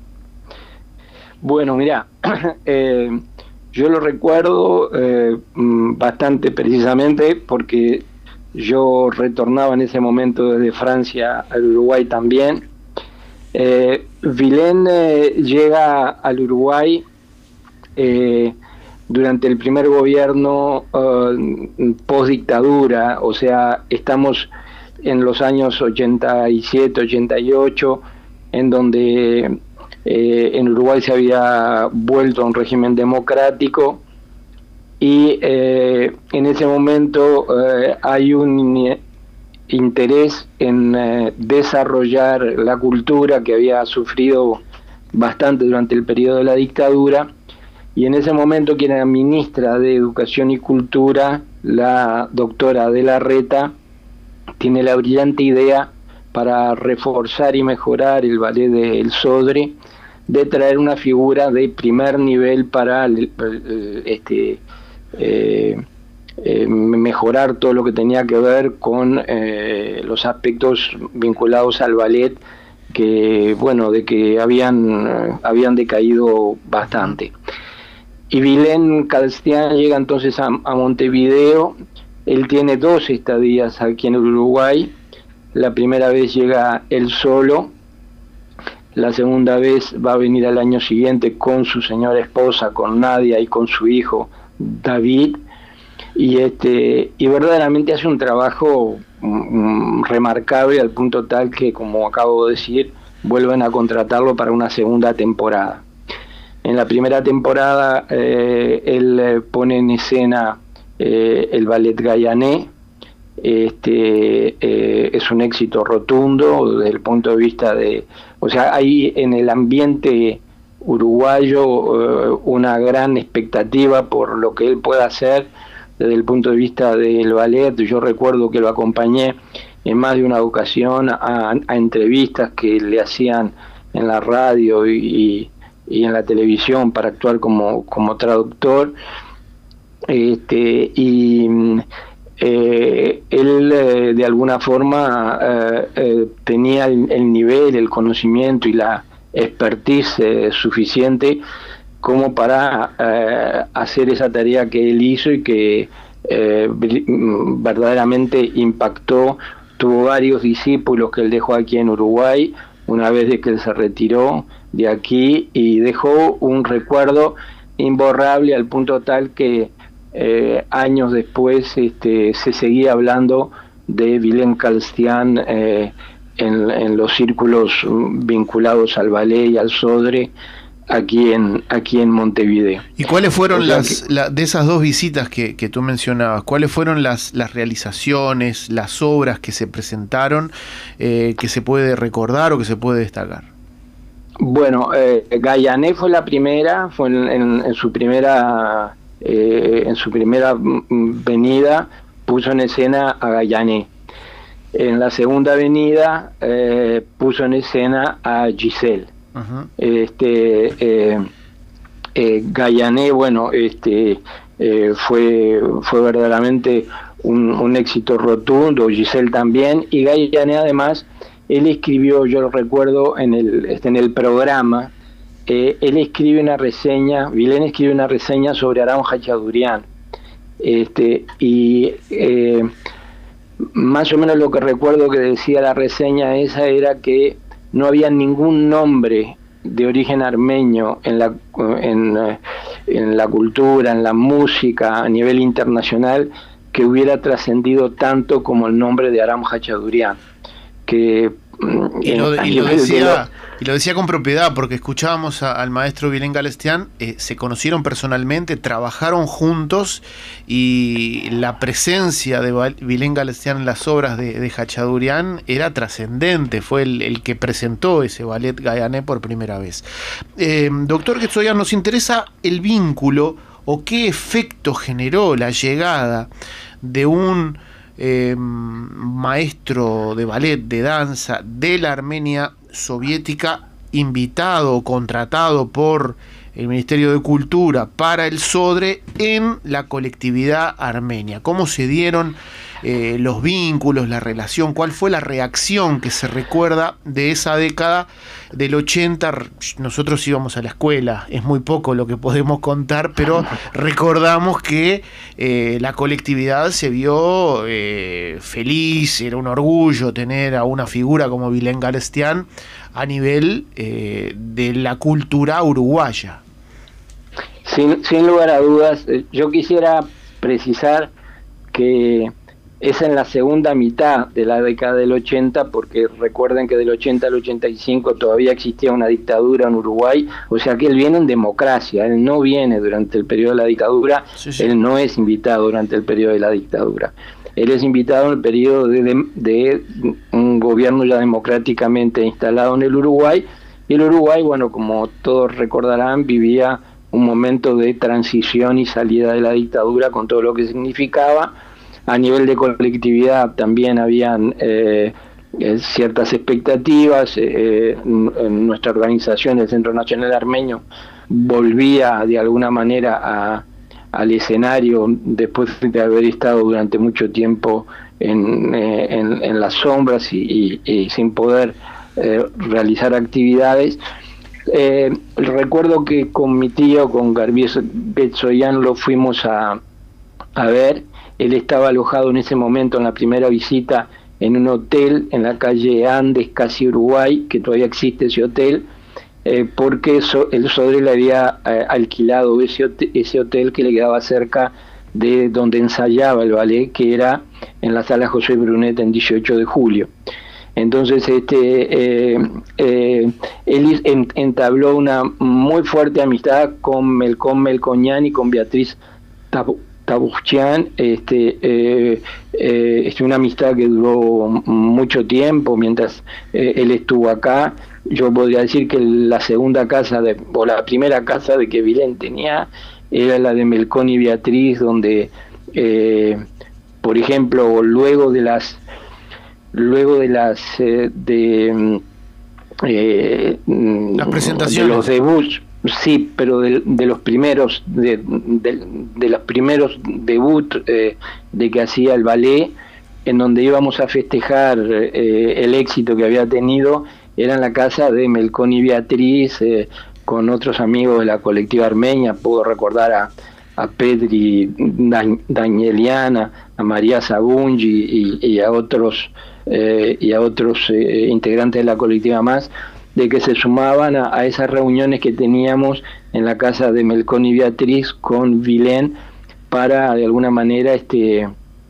Bueno, mirá, eh, yo lo recuerdo eh, bastante precisamente porque yo retornaba en ese momento desde Francia al Uruguay también. Eh, Vilén eh, llega al Uruguay eh, durante el primer gobierno uh, post-dictadura, o sea, estamos en los años ochenta y siete, ochenta y ocho, en donde eh, en Uruguay se había vuelto a un régimen democrático, y eh, en ese momento eh, hay un interés en eh, desarrollar la cultura que había sufrido bastante durante el periodo de la dictadura, y en ese momento quien era ministra de Educación y Cultura, la doctora De la Reta, tiene la brillante idea para reforzar y mejorar el ballet del Sodre, de traer una figura de primer nivel para este, eh, eh, mejorar todo lo que tenía que ver con eh, los aspectos vinculados al ballet, que bueno, de que habían, habían decaído bastante. Y Vilén Galestián llega entonces a, a Montevideo. Él tiene dos estadías aquí en Uruguay. La primera vez llega él solo, la segunda vez va a venir al año siguiente con su señora esposa, con Nadia, y con su hijo David, y este y verdaderamente hace un trabajo mm, remarcable, al punto tal que, como acabo de decir, vuelven a contratarlo para una segunda temporada. En la primera temporada eh, él eh, pone en escena eh, el ballet Gaiané. Este eh, es un éxito rotundo desde el punto de vista de, o sea, hay en el ambiente uruguayo eh, una gran expectativa por lo que él pueda hacer desde el punto de vista del ballet. Yo recuerdo que lo acompañé en más de una ocasión a, a entrevistas que le hacían en la radio y, y en la televisión para actuar como, como traductor. Este, y eh, él eh, de alguna forma eh, eh, tenía el, el nivel, el conocimiento y la expertise eh, suficiente como para eh, hacer esa tarea que él hizo y que eh, verdaderamente impactó. Tuvo varios discípulos que él dejó aquí en Uruguay una vez de que él se retiró de aquí, y dejó un recuerdo imborrable, al punto tal que eh, años después este, se seguía hablando de Vilén Galestián eh, en, en los círculos vinculados al ballet y al Sodre aquí en aquí en Montevideo. ¿Y cuáles fueron o sea las que, la, de esas dos visitas que, que tú mencionabas? ¿Cuáles fueron las, las realizaciones, las obras que se presentaron, eh, que se puede recordar o que se puede destacar? Bueno, eh, Gaiané fue la primera, fue en, en, en su primera eh, en su primera venida puso en escena a Gaiané. En la segunda venida eh, puso en escena a Giselle. Uh-huh. Este, eh, eh, Gayané, bueno, este, eh, fue, fue verdaderamente un, un éxito rotundo, Giselle también, y Gayané además, él escribió, yo lo recuerdo en el, este, en el programa, eh, él escribe una reseña, Vilén escribe una reseña sobre Aram Hachadurian, este, y eh, más o menos lo que recuerdo que decía la reseña esa era que no había ningún nombre de origen armenio en la, en, en la cultura, en la música a nivel internacional que hubiera trascendido tanto como el nombre de Aram Hachadurian, que y lo, y, lo decía, y lo decía con propiedad, porque escuchábamos a, al maestro Vilén Galestián, eh, se conocieron personalmente, trabajaron juntos, y la presencia de Vilén Galestián en las obras de, de Hachadurian era trascendente, fue el, el que presentó ese ballet Gayané por primera vez. Eh, doctor Guetzoyan, nos interesa el vínculo o qué efecto generó la llegada de un Eh, maestro de ballet, de danza de la Armenia soviética, invitado o contratado por el Ministerio de Cultura para el Sodre en la colectividad armenia. ¿Cómo se dieron eh, los vínculos, la relación? ¿Cuál fue la reacción que se recuerda de esa década del ochenta? Nosotros íbamos a la escuela, es muy poco lo que podemos contar, pero recordamos que eh, la colectividad se vio eh, feliz, era un orgullo tener a una figura como Vilén Galestián a nivel eh, de la cultura uruguaya. Sin, sin lugar a dudas, yo quisiera precisar que es en la segunda mitad de la década del ochenta, porque recuerden que del ochenta al ochenta y cinco todavía existía una dictadura en Uruguay, o sea que él viene en democracia, él no viene durante el periodo de la dictadura, sí, sí. Él no es invitado durante el periodo de la dictadura. Él es invitado en el periodo de, de, de un gobierno ya democráticamente instalado en el Uruguay, y el Uruguay, bueno, como todos recordarán, vivía un momento de transición y salida de la dictadura con todo lo que significaba. A nivel de colectividad también habían eh, eh, ciertas expectativas, eh, en nuestra organización, el Centro Nacional Armenio, volvía de alguna manera a al escenario después de haber estado durante mucho tiempo en, eh, en, en las sombras y, y, y sin poder eh, realizar actividades. Eh, recuerdo que con mi tío, con Garbies Guetzoyan, lo fuimos a, a ver. Él estaba alojado en ese momento, en la primera visita, en un hotel en la calle Andes, casi Uruguay, que todavía existe ese hotel, Eh, porque so, el Sodre le había eh, alquilado ese hotel, ese hotel que le quedaba cerca de donde ensayaba el ballet, que era en la sala José Brunet en dieciocho de julio. Entonces este eh, eh, él en, entabló una muy fuerte amistad con Melcón Melconian y con Beatriz Tab Tabuchian, este, eh, eh, es una amistad que duró mucho tiempo mientras eh, él estuvo acá. Yo podría decir que la segunda casa, de, o la primera casa de que Vilén tenía, era la de Melcón y Beatriz, donde, eh, por ejemplo, luego de las, luego de las, eh, de, eh, las presentaciones, de los debuts, sí, pero de, de los primeros, de, de, de los primeros debuts eh, de que hacía el ballet, en donde íbamos a festejar eh, el éxito que había tenido, era en la casa de Melcón y Beatriz, eh, con otros amigos de la colectiva armenia. Puedo recordar a, a Pedri Danieliana, a María Sabungi y, y a otros eh, y a otros eh, integrantes de la colectiva más, de que se sumaban a, a esas reuniones que teníamos en la casa de Melcón y Beatriz con Vilén para de alguna manera este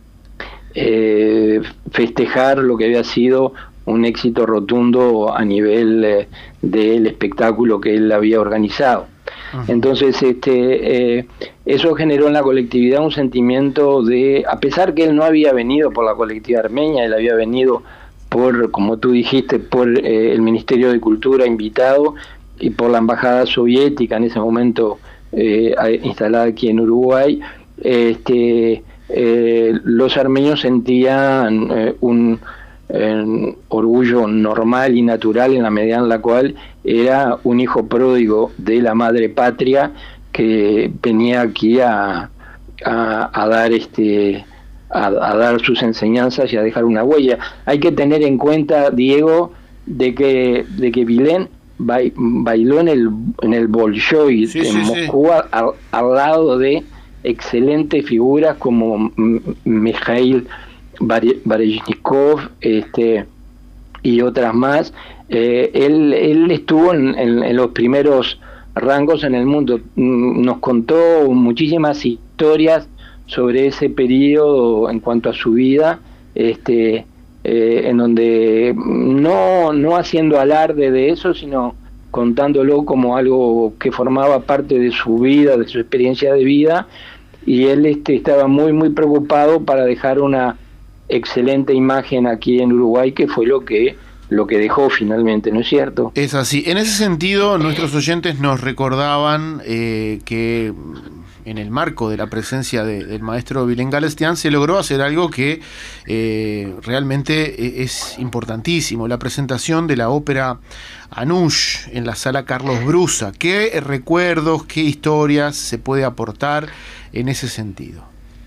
eh, festejar lo que había sido un éxito rotundo a nivel eh, del espectáculo que él había organizado. Uh-huh. Entonces este eh, eso generó en la colectividad un sentimiento de, a pesar que él no había venido por la colectividad armenia, él había venido por, como tú dijiste, por eh, el Ministerio de Cultura invitado y por la embajada soviética en ese momento eh, instalada aquí en Uruguay, este eh, los armenios sentían eh, un eh, orgullo normal y natural en la medida en la cual era un hijo pródigo de la madre patria que venía aquí a, a, a dar este a, a dar sus enseñanzas y a dejar una huella. Hay que tener en cuenta, Diego, de que de que Vilén bailó en el en el Bolshoi sí, en sí, Moscú sí. Al, al lado de excelentes figuras como Mikhail Baryshnikov este, y otras más. Eh, él, él estuvo en, en, en los primeros rangos en el mundo. Nos contó muchísimas historias sobre ese periodo en cuanto a su vida, este, eh, en donde no, no haciendo alarde de eso, sino contándolo como algo que formaba parte de su vida, de su experiencia de vida, y él este, estaba muy muy preocupado para dejar una excelente imagen aquí en Uruguay, que fue lo que lo que dejó finalmente, ¿no es cierto? Es así. En ese sentido, nuestros oyentes nos recordaban eh, que en el marco de la presencia de, del maestro Vilén Galestián se logró hacer algo que eh, realmente es importantísimo, la presentación de la ópera Anush en la sala Carlos Brusa. ¿Qué recuerdos, qué historias se puede aportar en ese sentido?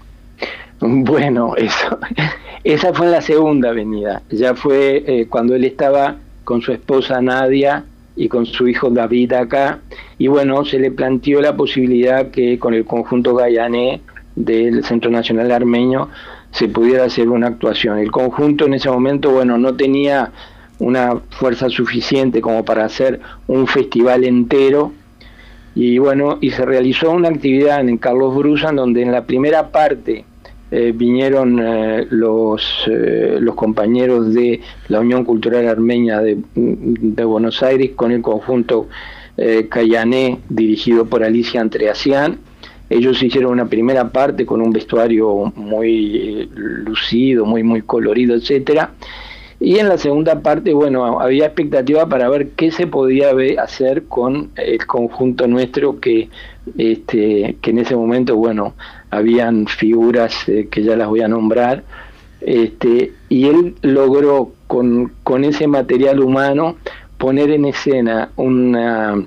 Bueno, eso, esa fue en la segunda venida, ya fue eh, cuando él estaba con su esposa Nadia y con su hijo David acá, y bueno, se le planteó la posibilidad que con el conjunto Gayané del Centro Nacional Armenio se pudiera hacer una actuación. El conjunto en ese momento, bueno, no tenía una fuerza suficiente como para hacer un festival entero, y bueno, y se realizó una actividad en Carlos Brusa, donde en la primera parte Eh, vinieron eh, los eh, los compañeros de la Unión Cultural Armenia de, de Buenos Aires con el conjunto eh, Kayané dirigido por Alicia Andreasian. Ellos hicieron una primera parte con un vestuario muy lucido, muy muy colorido, etcétera. Y en la segunda parte, bueno, había expectativa para ver qué se podía ver, hacer con el conjunto nuestro, que este que en ese momento, bueno, habían figuras eh, que ya las voy a nombrar, este, y él logró con, con ese material humano poner en escena una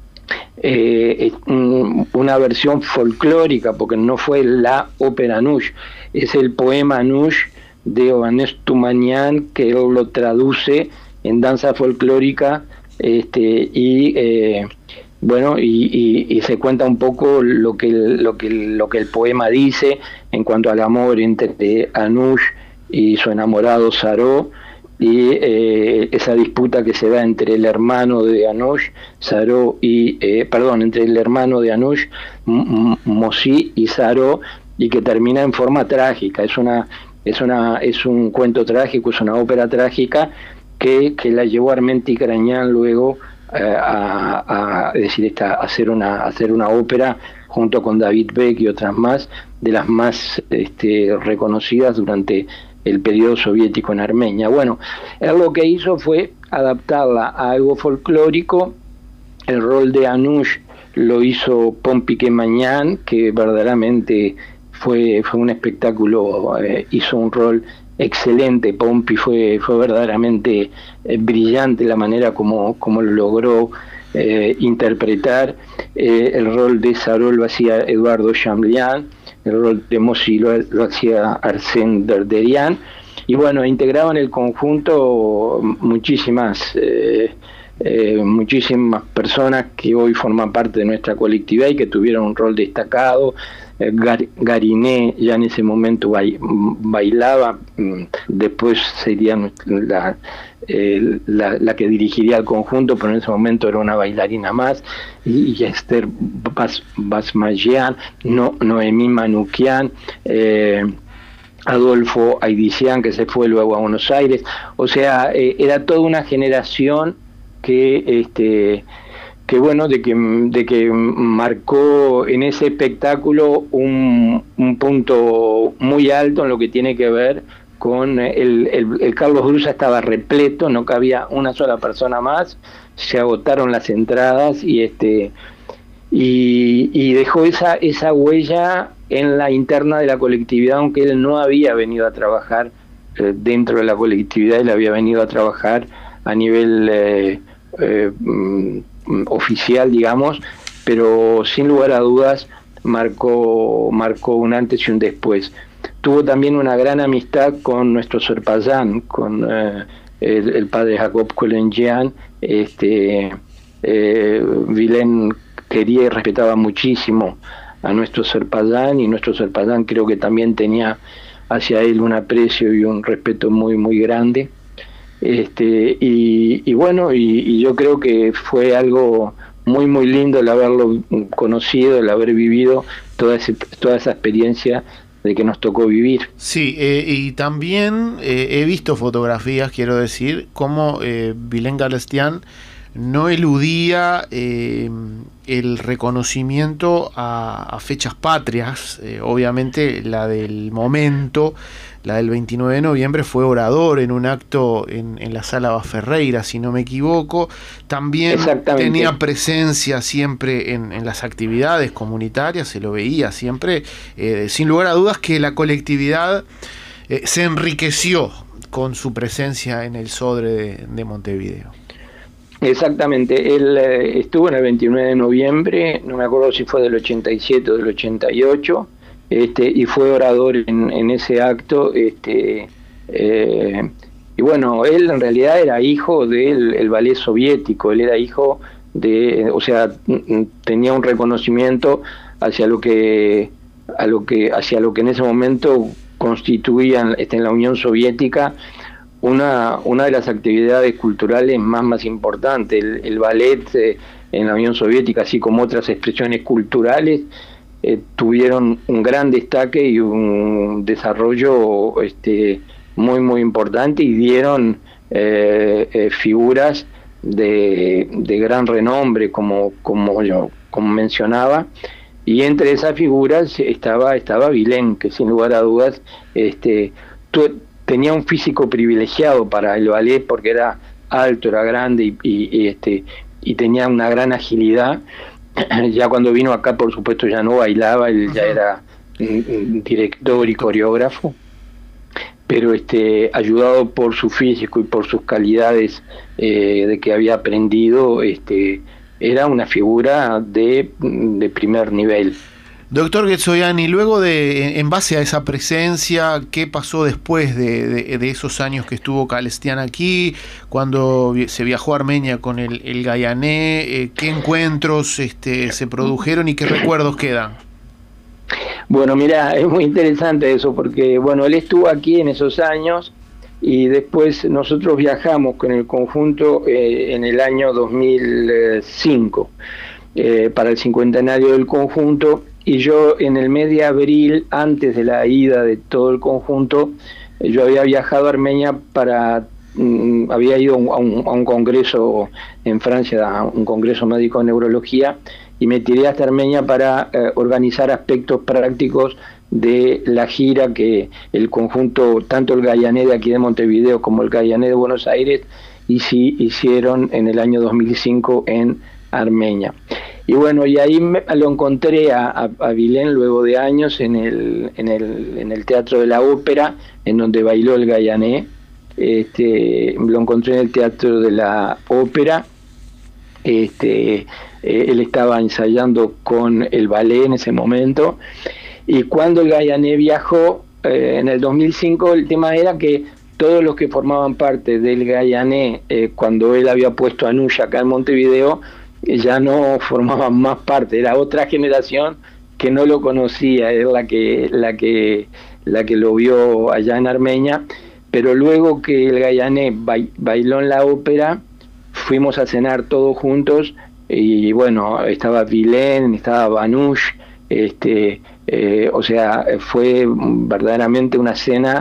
eh, una versión folclórica, porque no fue la ópera Anush, es el poema Anush de Ovanés Tumanian, que él lo traduce en danza folclórica, este, y eh, bueno, y, y, y se cuenta un poco lo que, el, lo, que el, lo que el poema dice en cuanto al amor entre Anush y su enamorado Saró, y eh, esa disputa que se da entre el hermano de Anush, Saró, y, eh, perdón, entre el hermano de Anush, Mosi, y Saró, y que termina en forma trágica. Es una es una es un cuento trágico, es una ópera trágica que, que la llevó Armenti Cranián luego A, a, a decir esta, a hacer una a hacer una ópera junto con David Beck y otras más, de las más este, reconocidas durante el periodo soviético en Armenia. Bueno, él lo que hizo fue adaptarla a algo folclórico. El rol de Anush lo hizo Pompi Kemanian, que verdaderamente fue fue un espectáculo, eh, hizo un rol excelente. Pompi fue fue verdaderamente eh, brillante la manera como, como lo logró eh, interpretar. Eh, el rol de Saró lo hacía Eduardo Chamblian, el rol de Mosi lo, lo hacía Arsène Derderian, y bueno, integraban el conjunto muchísimas eh, eh, muchísimas personas que hoy forman parte de nuestra colectividad y que tuvieron un rol destacado. Gar, Gariné ya en ese momento bailaba, después sería la, eh, la, la que dirigiría el conjunto, pero en ese momento era una bailarina más, y, y Esther Bas, Basmajian, no, Noemí Manukian, eh, Adolfo Aidician, que se fue luego a Buenos Aires. O sea, eh, era toda una generación que este que bueno, de que, de que marcó en ese espectáculo un, un punto muy alto en lo que tiene que ver con el, el, el Carlos Brusa. Estaba repleto, no cabía una sola persona más, se agotaron las entradas, y este y, y dejó esa, esa huella en la interna de la colectividad, aunque él no había venido a trabajar eh, dentro de la colectividad, él había venido a trabajar a nivel eh, eh, mm, oficial, digamos, pero sin lugar a dudas marcó, marcó un antes y un después. Tuvo también una gran amistad con nuestro Serpallán, con eh, el, el padre Jacob Colengian. Este, eh, Vilén quería y respetaba muchísimo a nuestro Serpallán, y nuestro Serpallán creo que también tenía hacia él un aprecio y un respeto muy muy grande. Este, y, y bueno, y, y yo creo que fue algo muy muy lindo el haberlo conocido, el haber vivido toda, ese, toda esa experiencia de que nos tocó vivir. Sí, eh, y también eh, he visto fotografías, quiero decir, cómo eh, Vilén Galestián no eludía eh, el reconocimiento a, a fechas patrias. Eh, obviamente la del momento, la del veintinueve de noviembre, fue orador en un acto en, en la Sala Baferreira, si no me equivoco. También tenía presencia siempre en, en las actividades comunitarias, se lo veía siempre. Eh, sin lugar a dudas que la colectividad eh, se enriqueció con su presencia en el Sodre de, de Montevideo. Exactamente, él eh, estuvo en el veintinueve de noviembre, no me acuerdo si fue del ochenta y siete o del ochenta y ocho, este, y fue orador en, en ese acto. Este, eh, y bueno, él en realidad era hijo del el ballet soviético, él era hijo de, o sea, tenía un reconocimiento hacia lo que, a lo que, hacia lo que en ese momento constituían este, en la Unión Soviética Una, una de las actividades culturales más, más importantes. El, el ballet eh, en la Unión Soviética, así como otras expresiones culturales, eh, tuvieron un gran destaque y un desarrollo este, muy, muy importante, y dieron eh, eh, figuras de, de gran renombre, como, como, yo, como mencionaba, y entre esas figuras estaba, estaba Vilén, que sin lugar a dudas este, tu, tenía un físico privilegiado para el ballet, porque era alto, era grande y, y, y, este, y tenía una gran agilidad. Ya cuando vino acá, por supuesto, ya no bailaba, él ya era un director y coreógrafo, pero este, ayudado por su físico y por sus calidades eh, de que había aprendido, este, era una figura de, de primer nivel. Doctor Getzoyani, luego de, en base a esa presencia, ¿qué pasó después de, de, de esos años que estuvo Galestián aquí, cuando se viajó a Armenia con el, el Gayané? Eh, ¿Qué encuentros este, se produjeron y qué recuerdos quedan? Bueno, mira, es muy interesante eso, porque bueno, él estuvo aquí en esos años, y después nosotros viajamos con el conjunto eh, en el año dos mil cinco eh, para el cincuentenario del conjunto. Y yo en el mes de abril, antes de la ida de todo el conjunto, yo había viajado a Armenia para, mm, había ido a un, a un congreso en Francia, a un congreso médico de neurología, y me tiré hasta Armenia para eh, organizar aspectos prácticos de la gira que el conjunto, tanto el Gayané de aquí de Montevideo como el Gayané de Buenos Aires, y sí, hicieron en el año dos mil cinco en Armenia. Y bueno, y ahí me, lo encontré a, a, a Vilén luego de años en el, en, el, en el Teatro de la Ópera, en donde bailó el Gayané. Este, lo encontré en el Teatro de la Ópera. Este, eh, él estaba ensayando con el ballet en ese momento. Y cuando el Gayané viajó, eh, en el dos mil cinco, el tema era que todos los que formaban parte del Gayané, eh, cuando él había puesto a Nuya acá en Montevideo, ya no formaban más parte, era otra generación que no lo conocía, era la que, la que, la que lo vio allá en Armenia. Pero luego que el Gayané bailó en la ópera, fuimos a cenar todos juntos, y bueno, estaba Vilén, estaba Banush, este, eh, o sea, fue verdaderamente una cena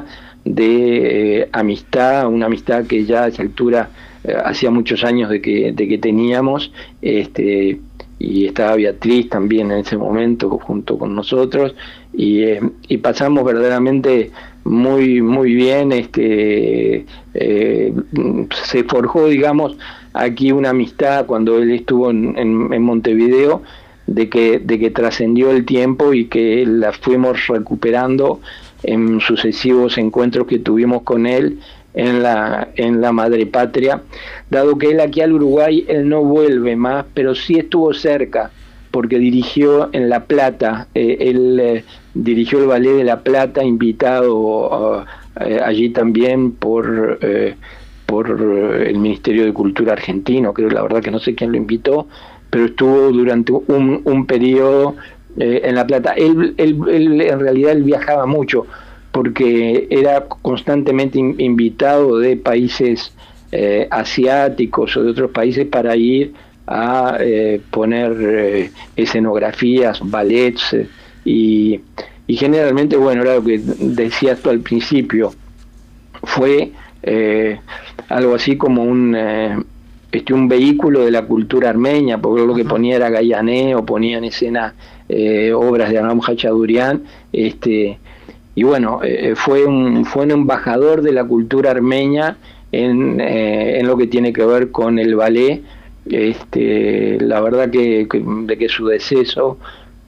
de eh, amistad, una amistad que ya a esa altura eh, hacía muchos años de que, de que teníamos, este, y estaba Beatriz también en ese momento junto con nosotros, y, eh, y pasamos verdaderamente muy muy bien. Este, eh, se forjó, digamos, aquí una amistad cuando él estuvo en, en, en Montevideo, de que, de que trascendió el tiempo y que la fuimos recuperando en sucesivos encuentros que tuvimos con él en la, en la madre patria, dado que él aquí al Uruguay, él no vuelve más, pero sí estuvo cerca, porque dirigió en La Plata, eh, él eh, dirigió el Ballet de La Plata, invitado uh, eh, allí también por, eh, por el Ministerio de Cultura argentino, creo, la verdad que no sé quién lo invitó, pero estuvo durante un, un periodo eh, en La Plata. Él, él, él, en realidad él viajaba mucho, porque era constantemente in, invitado de países eh, asiáticos o de otros países para ir a eh, poner eh, escenografías, ballets, eh, y, y generalmente, bueno, era lo que decías tú al principio, fue eh, algo así como un, eh, este, un vehículo de la cultura armenia, porque lo que ponía era Gayané, o ponía en escena eh, obras de Aram Hachadurian, este, y bueno, eh, fue, un, fue un embajador de la cultura armenia en, eh, en lo que tiene que ver con el ballet. Este, la verdad que, que de que su deceso,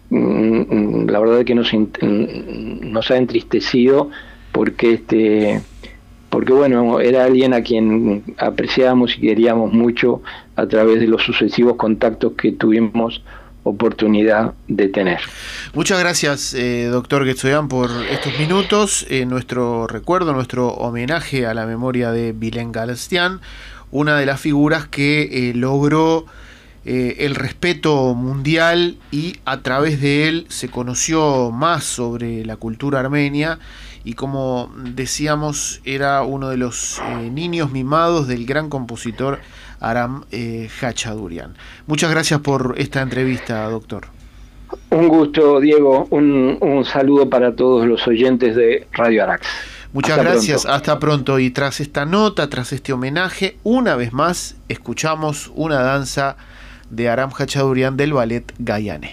mm, la verdad que nos, nos ha entristecido, porque este, porque bueno, era alguien a quien apreciábamos y queríamos mucho a través de los sucesivos contactos que tuvimos oportunidad de tener. Muchas gracias, eh, doctor Guetzoyan, por estos minutos, eh, nuestro recuerdo, nuestro homenaje a la memoria de Vilén Galestián, una de las figuras que eh, logró eh, el respeto mundial, y a través de él se conoció más sobre la cultura armenia, y como decíamos, era uno de los eh, niños mimados del gran compositor Aram eh, Hachadurian. Muchas gracias por esta entrevista, doctor. Un gusto, Diego. Un, un saludo para todos los oyentes de Radio Arax. Muchas hasta gracias, pronto. Hasta pronto. Y tras esta nota, tras este homenaje, una vez más escuchamos una danza de Aram Hachadurian del ballet Gayané.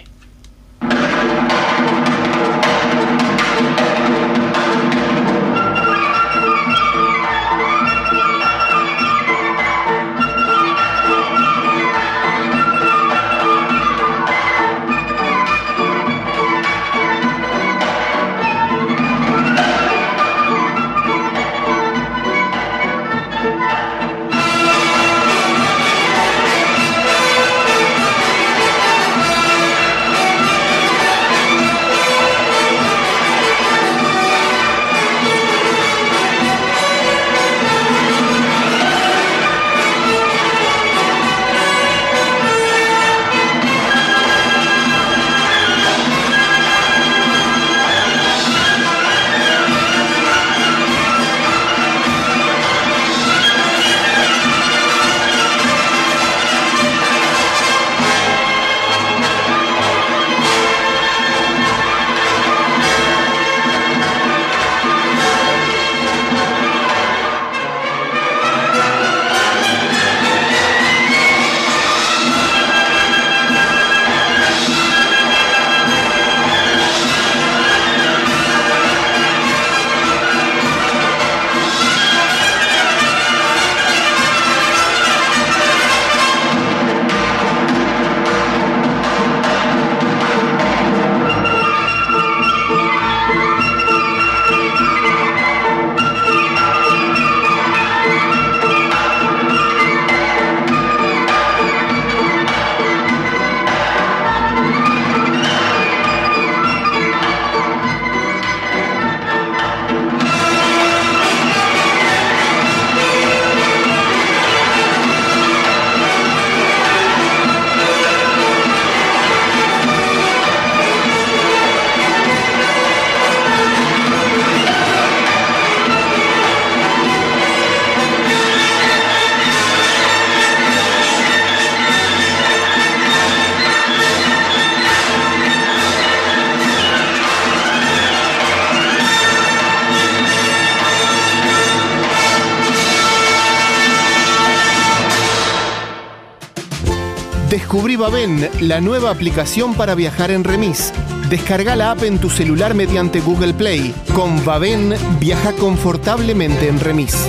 Descubrí Baven, la nueva aplicación para viajar en remis. Descarga la app en tu celular mediante Google Play. Con Baven, viaja confortablemente en remis.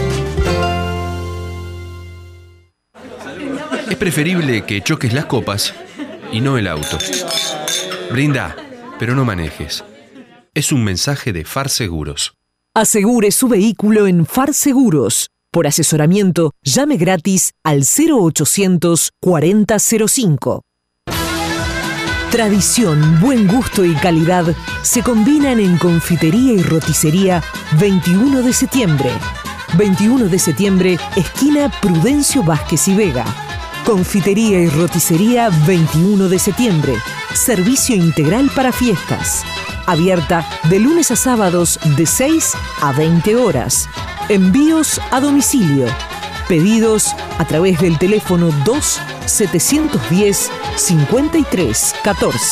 Es preferible que choques las copas y no el auto. Brinda, pero no manejes. Es un mensaje de Far Seguros. Asegure su vehículo en Far Seguros. Por asesoramiento, llame gratis al cero ochocientos cuarenta cero cinco. Tradición, buen gusto y calidad se combinan en Confitería y Roticería veintiuno de septiembre. veintiuno de septiembre, esquina Prudencio Vázquez y Vega. Confitería y Roticería veintiuno de septiembre. Servicio integral para fiestas. Abierta de lunes a sábados de seis a veinte horas. Envíos a domicilio. Pedidos a través del teléfono dos setecientos diez cincuenta y tres catorce.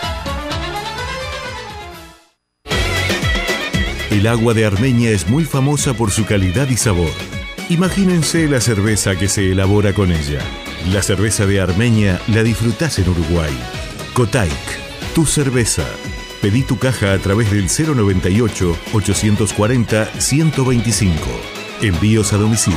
El agua de Armenia es muy famosa por su calidad y sabor. Imagínense la cerveza que se elabora con ella. La cerveza de Armenia la disfrutás en Uruguay. Kotaik, tu cerveza. Pedí tu caja a través del cero noventa y ocho, ochocientos cuarenta, ciento veinticinco. Envíos a domicilio.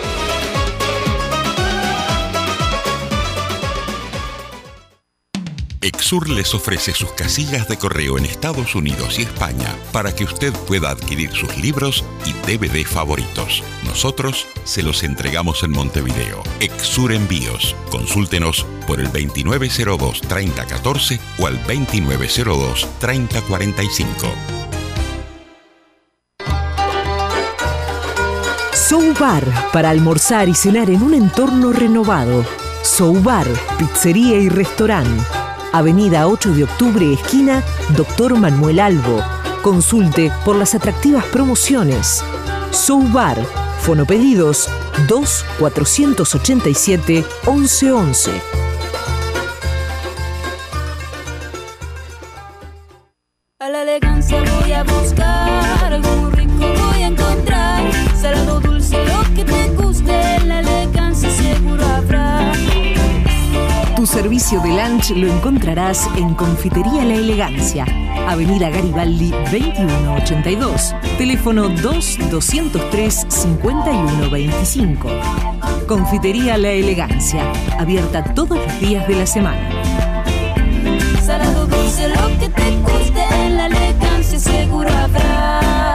Exur les ofrece sus casillas de correo en Estados Unidos y España para que usted pueda adquirir sus libros y D V D favoritos. Nosotros se los entregamos en Montevideo. Exur Envíos. Consúltenos por el veintinueve cero dos, treinta catorce o al veintinueve cero dos, treinta cuarenta y cinco. Soubar, para almorzar y cenar en un entorno renovado. Soubar, pizzería y restaurante. Avenida ocho de octubre, esquina Doctor Manuel Albo. Consulte por las atractivas promociones. Soubar, fonopedidos dos cuatrocientos ochenta y siete, once once. A la elegancia voy a buscar, algo muy rico voy a encontrar. Salado, dulce, lo que te guste, en la elegancia seguro habrá. Tu servicio de lunch lo encontrarás en Confitería La Elegancia, Avenida Garibaldi veintiuno ochenta y dos, teléfono dos doscientos tres, cincuenta y uno veinticinco. Confitería La Elegancia, abierta todos los días de la semana. Salado, dulce, lo que te guste, en la elegancia seguro habrá.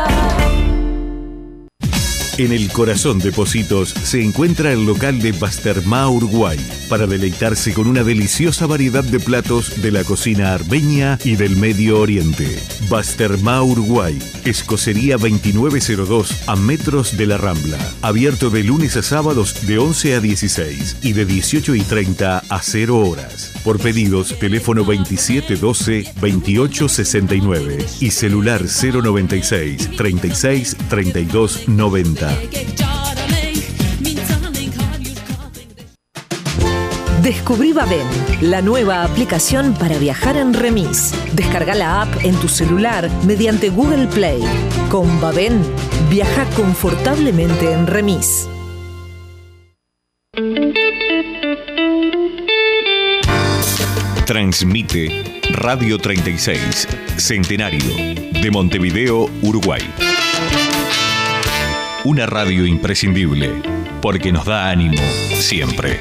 En el corazón de Positos se encuentra el local de Bastermá Uruguay, para deleitarse con una deliciosa variedad de platos de la cocina armenia y del Medio Oriente. Bastermá Uruguay, Escocería veintinueve cero dos, a metros de la Rambla. Abierto de lunes a sábados de once a dieciséis y de dieciocho y treinta a cero horas. Por pedidos, teléfono veintisiete doce, veintiocho sesenta y nueve y celular cero noventa y seis, treinta y seis, treinta y dos noventa. Descubrí Baven, la nueva aplicación para viajar en remis. Descarga la app en tu celular mediante Google Play. Con Baven, viaja confortablemente en remis. Transmite Radio treinta y seis, Centenario, de Montevideo, Uruguay. Una radio imprescindible, porque nos da ánimo siempre.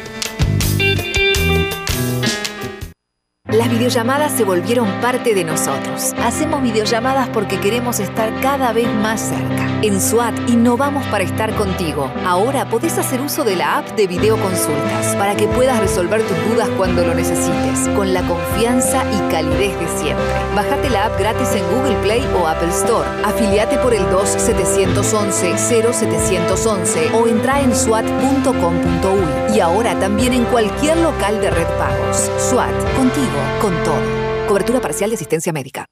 Las videollamadas se volvieron parte de nosotros. Hacemos videollamadas porque queremos estar cada vez más cerca. En SWAT innovamos para estar contigo. Ahora podés hacer uso de la app de videoconsultas para que puedas resolver tus dudas cuando lo necesites, con la confianza y calidez de siempre. Bájate la app gratis en Google Play o Apple Store. Afiliate por el dos siete once, cero siete once o entra en swat punto com punto uy. Y ahora también en cualquier local de Red Pagos. SWAT, contigo. Con todo. Cobertura parcial de asistencia médica.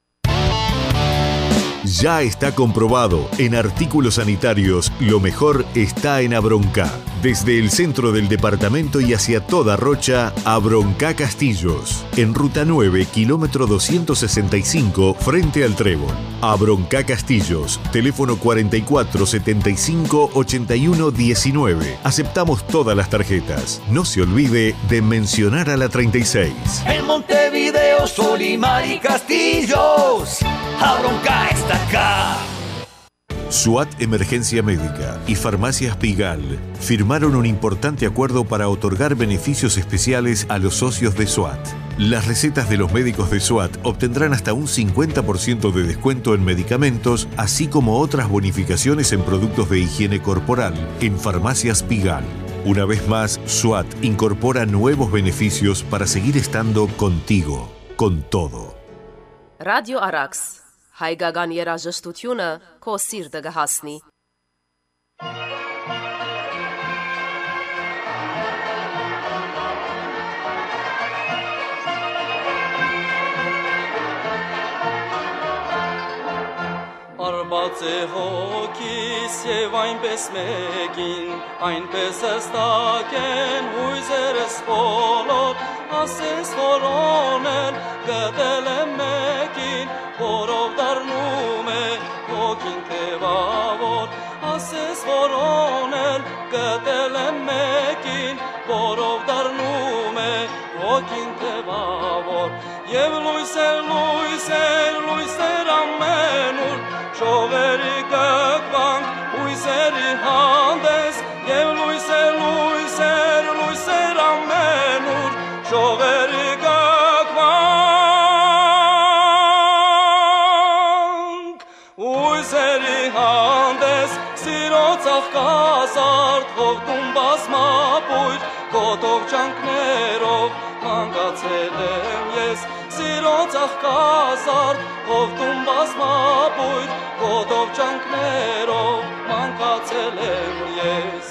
Ya está comprobado, en artículos sanitarios, lo mejor está en Abroncá. Desde el centro del departamento y hacia toda Rocha, Abroncá Castillos. En Ruta nueve, kilómetro doscientos sesenta y cinco, frente al Trébol. Abroncá Castillos, teléfono cuarenta y cuatro, setenta y cinco, ochenta y uno, diecinueve. Aceptamos todas las tarjetas. No se olvide de mencionar a la treinta y seis. En Montevideo, Solimar y Castillos, Abroncá está acá. SWAT Emergencia Médica y Farmacias Pigal firmaron un importante acuerdo para otorgar beneficios especiales a los socios de SWAT. Las recetas de los médicos de SWAT obtendrán hasta un cincuenta por ciento de descuento en medicamentos, así como otras bonificaciones en productos de higiene corporal en Farmacias Pigal. Una vez más, SWAT incorpora nuevos beneficios para seguir estando contigo, con todo. Radio Arax. Հայկական երաժշտությունը քո սիրտը կհասնի։ Արբաց է հոգիս և այնպես մեկին, այնպես հստակ են հույզերս բոլոր, ասես որ օնել գտել եմ մեկին, որով դառնում է հոգին թևավոր, ասես որ օնել գտել եմ մեկին, որով դառնում է հոգին թևավոր, և լույսեր, լույսեր, լույսեր ամենուր, շողերի կկվանք, հույսերի հանդես, և լույսեր, լույսեր, լույսեր ամենուր, շողերի կկվանք, հույսերի հանդես, սիրո ծաղկազարդ, հովտում բազմապույր, կոտով ճանքներով, մանկացել եմ ես, սիրո ծաղկազարդ, հովտում բազմապույր, կոտով ճանքներով, մանկացել եմ ես։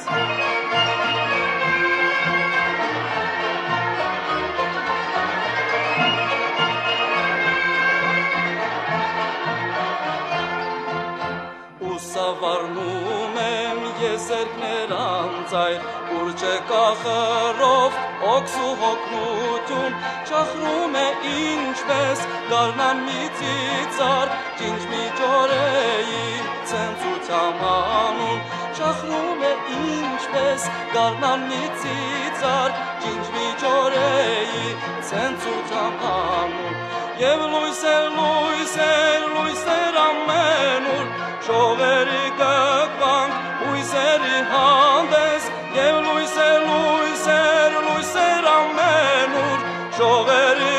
Ուսավառնում եմ ես երկներ անձայր, ուրջե կախրով, օքս ու հոգնություն, չախրում է ինչպես գարնան մի ծիծար, ջինջ մի ջորեի ցնծությամբ անուն, չախրում է ինչպես գարնան մի ծիծար, ջինջ մի ջորեի ցնծությամբ անուն, և լույսեր, լույսեր, լույսեր ամենուր, շողերի կկվանք, հույսերի հանդես, և լույսեր, լույսեր, լույսեր ամենուր, շողերի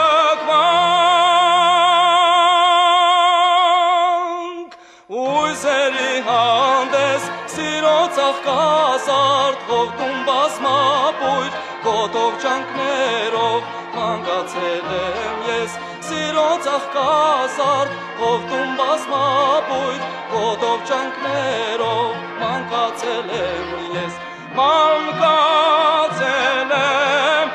կկվանք, հույսերի հանդես, սիրո ծաղկազարդ, հովտում բազմապույր, կոտով ճանքներով, մանկացել եմ ես, սիրո ծաղկազարդ, հովտում բազմապույր, կոտով ճանքներով, մանկացել եմ ես, մանկացել եմ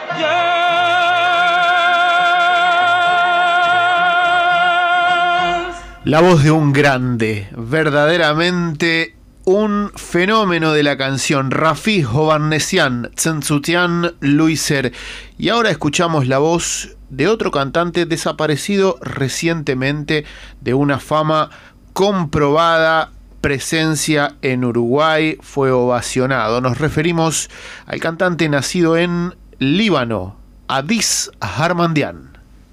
ես. La voz de un grande, verdaderamente un fenómeno de la canción, Rafi Hovannessian, Tzentzutean Luiser. Y ahora escuchamos la voz de otro cantante desaparecido recientemente, de una fama comprobada, presencia en Uruguay, fue ovacionado. Nos referimos al cantante nacido en Líbano, Adis Harmandian.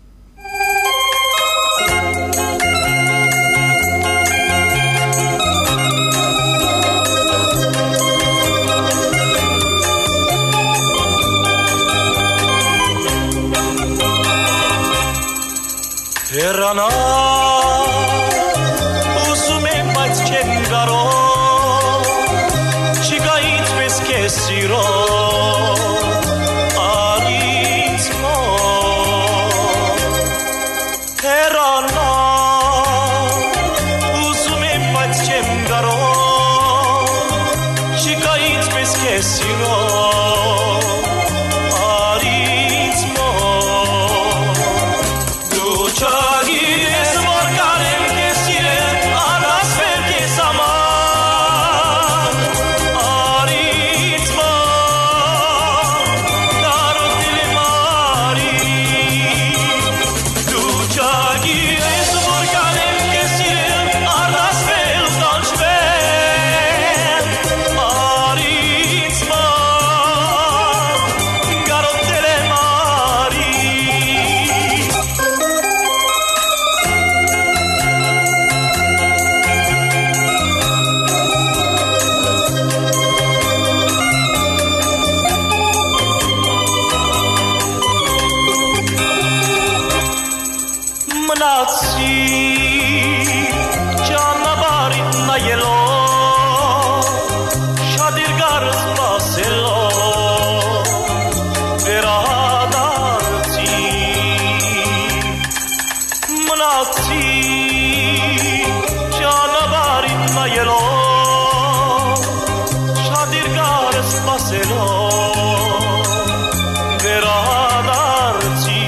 Հեռանալ ուզում եմ, բայց չեմ կարող, չկա ինձպես քեզ սիրող, արից մոտ։ Հեռանալ ուզում եմ, բայց չեմ կարող, չկա ինձպես քեզ սիրող, արից մոտ։ Դու չգիտես, որ Mlaci, canabarit na jelo, shadirgar spaselo, veradarci. Mlaci, canabarit na jelo, shadirgar spaselo, veradarci.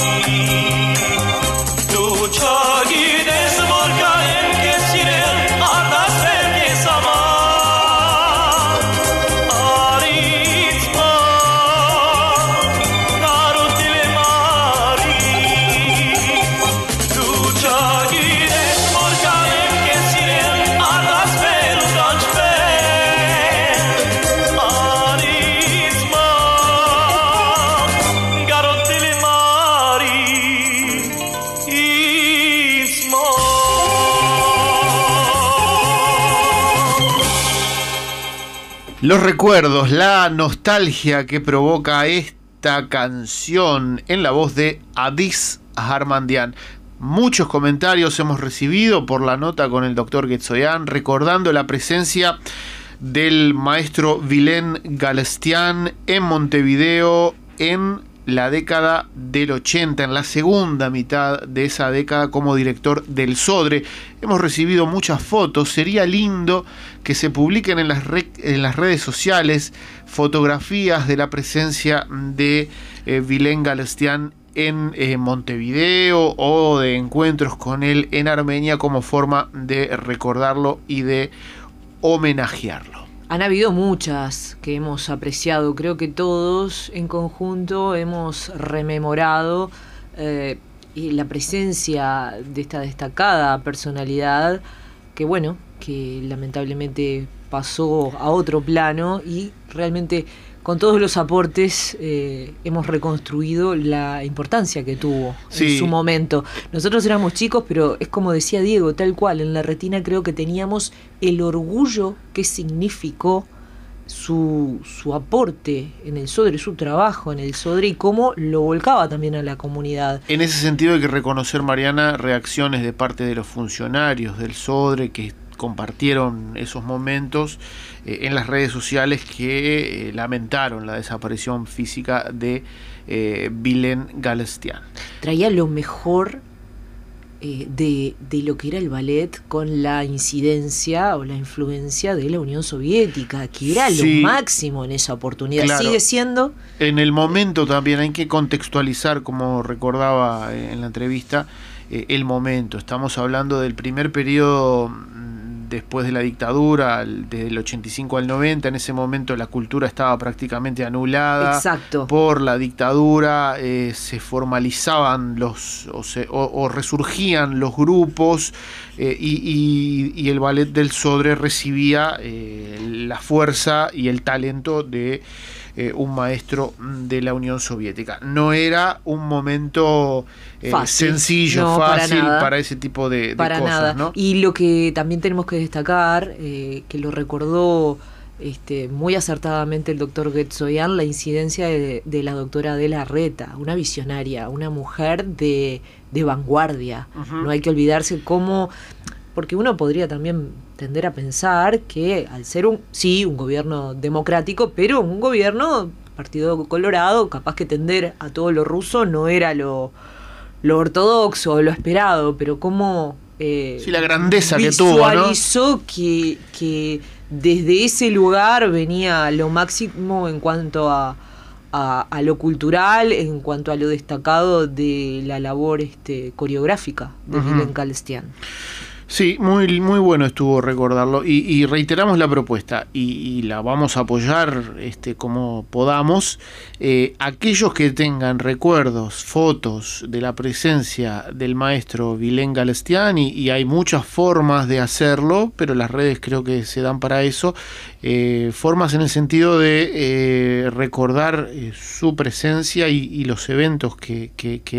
Tu chagi des morgaem ke sirem adas ke sama aritma karutile mari. Tu chagi des morgaem ke sirem adas veludachpe aritma karutile mari. Los recuerdos, la nostalgia que provoca esta canción en la voz de Adis Harmandian. Muchos comentarios hemos recibido por la nota con el doctor Guetzoian, recordando la presencia del maestro Vilén Galestián en Montevideo en la década del ochenta, en la segunda mitad de esa década como director del Sodre. Hemos recibido muchas fotos. Sería lindo que se publiquen en las, re en las redes sociales fotografías de la presencia de eh, Vilén Galestián en eh, Montevideo o de encuentros con él en Armenia como forma de recordarlo y de homenajearlo. Han habido muchas que hemos apreciado, creo que todos en conjunto hemos rememorado eh, y la presencia de esta destacada personalidad que bueno, que lamentablemente pasó a otro plano y realmente con todos los aportes eh, hemos reconstruido la importancia que tuvo sí. en su momento. Nosotros éramos chicos, pero es como decía Diego, tal cual, en la retina creo que teníamos el orgullo que significó su, su aporte en el Sodre, su trabajo en el Sodre y cómo lo volcaba también a la comunidad. En ese sentido hay que reconocer, Mariana, reacciones de parte de los funcionarios del Sodre que compartieron esos momentos eh, en las redes sociales que eh, lamentaron la desaparición física de eh, Vilén Galestián. Traía lo mejor eh, de, de lo que era el ballet con la incidencia o la influencia de la Unión Soviética, que era sí, lo máximo en esa oportunidad. Claro, sigue siendo. En el momento también hay que contextualizar, como recordaba en la entrevista, eh, el momento. Estamos hablando del primer periodo después de la dictadura, desde el ochenta y cinco al noventa, en ese momento la cultura estaba prácticamente anulada. Exacto. Por la dictadura, eh, se formalizaban los, o, se, o, o resurgían los grupos, eh, y, y, y el ballet del Sodre recibía eh, la fuerza y el talento de eh, un maestro de la Unión Soviética. No era un momento eh, sencillo, no, fácil para, para ese tipo de, de para cosas. Nada. ¿No? Y lo que también tenemos que destacar, eh, que lo recordó este, muy acertadamente el doctor Guetzoian, la incidencia de, de la doctora Adela Reta, una visionaria, una mujer de, de vanguardia. Uh-huh. No hay que olvidarse cómo, porque uno podría también tender a pensar que al ser un, sí, un gobierno democrático, pero un gobierno Partido Colorado, capaz que tender a todo lo ruso no era lo, lo ortodoxo o lo esperado, pero cómo eh, sí, la grandeza que tuvo, ¿no? Visualizó que, que desde ese lugar venía lo máximo en cuanto a, a, a lo cultural, en cuanto a lo destacado de la labor este, coreográfica de Vilén uh-huh. Galestián. Sí, muy, muy bueno estuvo recordarlo y, y reiteramos la propuesta y, y la vamos a apoyar este, como podamos. Eh, aquellos que tengan recuerdos, fotos de la presencia del maestro Vilén Galestián, y, y hay muchas formas de hacerlo, pero las redes creo que se dan para eso, eh, formas en el sentido de eh, recordar eh, su presencia y, y los eventos que, que, que él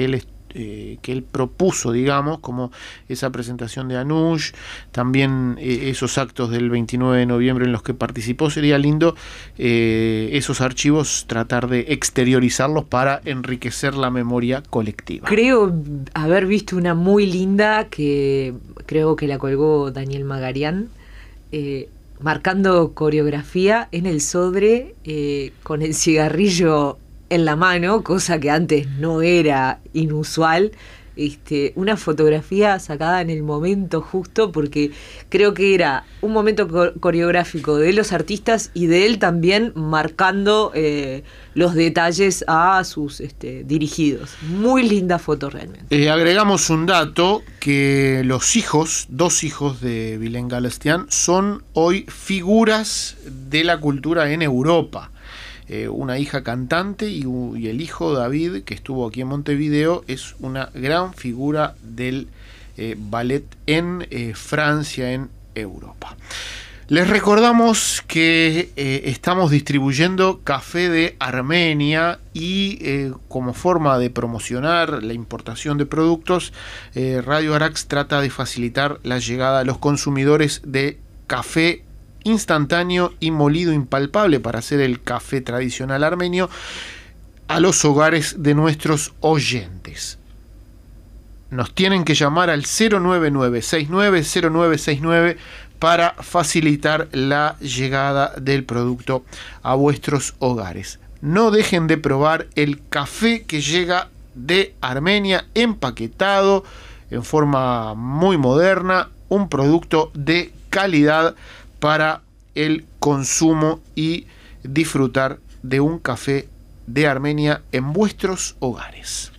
eh, que él propuso, digamos, como esa presentación de Anush, también eh, esos actos del veintinueve de noviembre en los que participó. Sería lindo eh, esos archivos tratar de exteriorizarlos para enriquecer la memoria colectiva. Creo haber visto una muy linda que creo que la colgó Daniel Magarián, eh, marcando coreografía en el Sodre eh, con el cigarrillo en la mano, cosa que antes no era inusual. Este, una fotografía sacada en el momento justo, porque creo que era un momento co- coreográfico de los artistas y de él también marcando eh, los detalles a sus este, dirigidos. Muy linda foto realmente. Eh, agregamos un dato, que los hijos, dos hijos de Vilén Galestián, son hoy figuras de la cultura en Europa. Eh, una hija cantante y, y el hijo David, que estuvo aquí en Montevideo, es una gran figura del eh, ballet en eh, Francia, en Europa. Les recordamos que eh, estamos distribuyendo café de Armenia y eh, como forma de promocionar la importación de productos, eh, Radio Arax trata de facilitar la llegada a los consumidores de café instantáneo y molido impalpable para hacer el café tradicional armenio a los hogares de nuestros oyentes. Nos tienen que llamar al cero nueve nueve seis nueve cero nueve seis nueve para facilitar la llegada del producto a vuestros hogares. No dejen de probar el café que llega de Armenia, empaquetado en forma muy moderna, un producto de calidad para el consumo y disfrutar de un café de Armenia en vuestros hogares.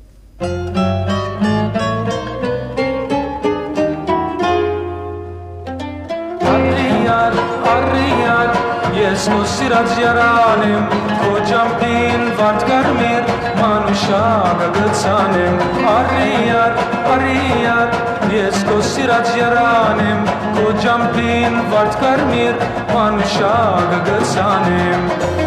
Arriar, arriar, yes no siraj yaranim, kojam din vart karmir, manusha gagatsanim. Arriar, arriar, yes no siraj yaranim, kojam din vart karmir, manusha gagatsanim.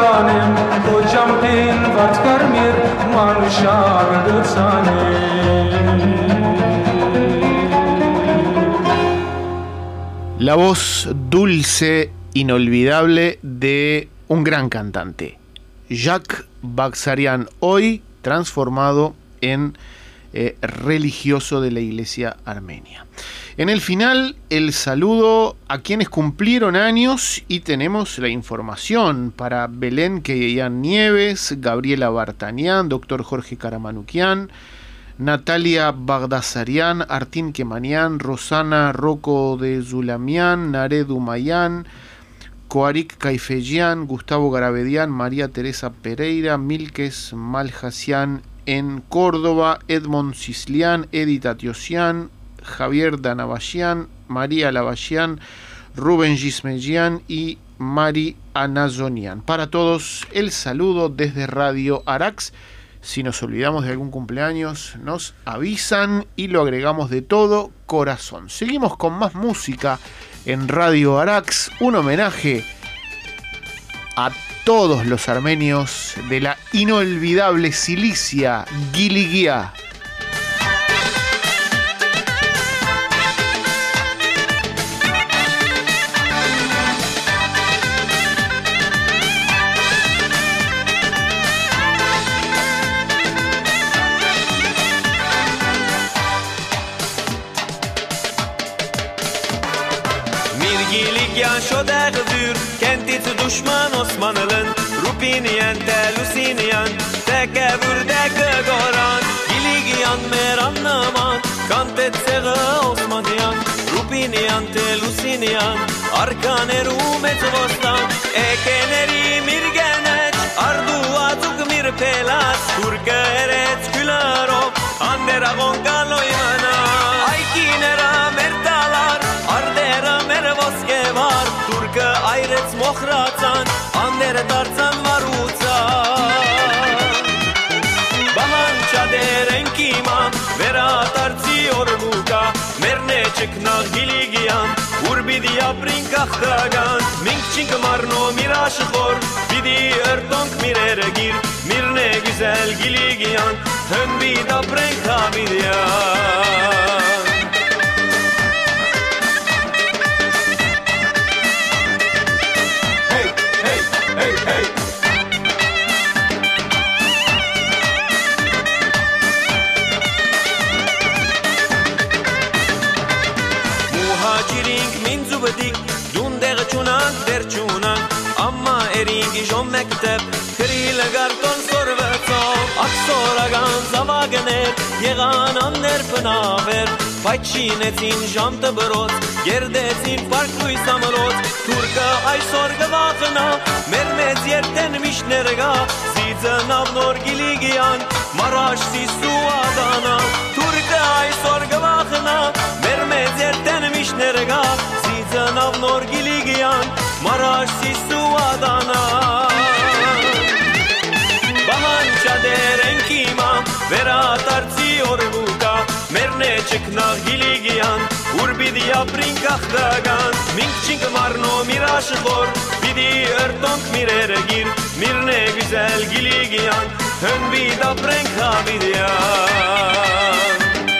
Jaranim, o jumping, what karmir, manusha gadsanim. La voz dulce, inolvidable de un gran cantante, Jacques Bagsarian, hoy transformado en eh, religioso de la iglesia armenia. En el final, el saludo a quienes cumplieron años y tenemos la información para Belén Keyan Nieves, Gabriela Bartanian, doctor Jorge Karamanukian, Natalia Bagdasarian, Artin Kemanian, Rosana Rocco de Zulamian, Nared Umayan, Coarik Caifegian, Gustavo Garavedian, María Teresa Pereira, Milques Malhasian en Córdoba, Edmond Cislian, Edith Atiosian, Javier Danavashian, María Lavashian, Rubén Gismegian y Mari Anazonian. Para todos, el saludo desde Radio Arax. Si nos olvidamos de algún cumpleaños, nos avisan y lo agregamos de todo corazón. Seguimos con más música en Radio Arax, un homenaje a todos los armenios de la inolvidable Cilicia, Giligia. شده غزور کنتیت دشمن osmanlın Rupiniyen telusiniyen tekebür deke goran Giligiyan merannaman kantet seğe osmaniyan Rupiniyen telusiniyen arkane rumet vostan Ekeneri mirgenet ardu azuk mir pelas Turke eret külero anderagon galoymana Aykinera mertalar ardera mervoske var Turke ayret mohratan andere dartan varutan Bahan çaderen kima vera tartsi ormuka Merne çekna giligian urbi dia prinkachtagan Minkçink marno miraşkhor bidi ertonk mireregir Mirne güzel giligian hön bida prenka bidyan Jom mektep kril garton sorveto aksoragan zavagner yegan ander pnaver paychinetin jamte brot gerdetin parkluy samrot turka ay sorga vaqna mermez yerten mishnerga sizan avnor giligian marash si suadana turka ay sorga vaqna mermez yerten mishnerga sizan avnor giligian marash si suadana Deren kima vera tartsi ormuka merne çekna giligian urbi dia prinkachtagan minkçink marno miraşkhor bidi ertonk mireregir mirne güzel giligian hön bida prenka bidyan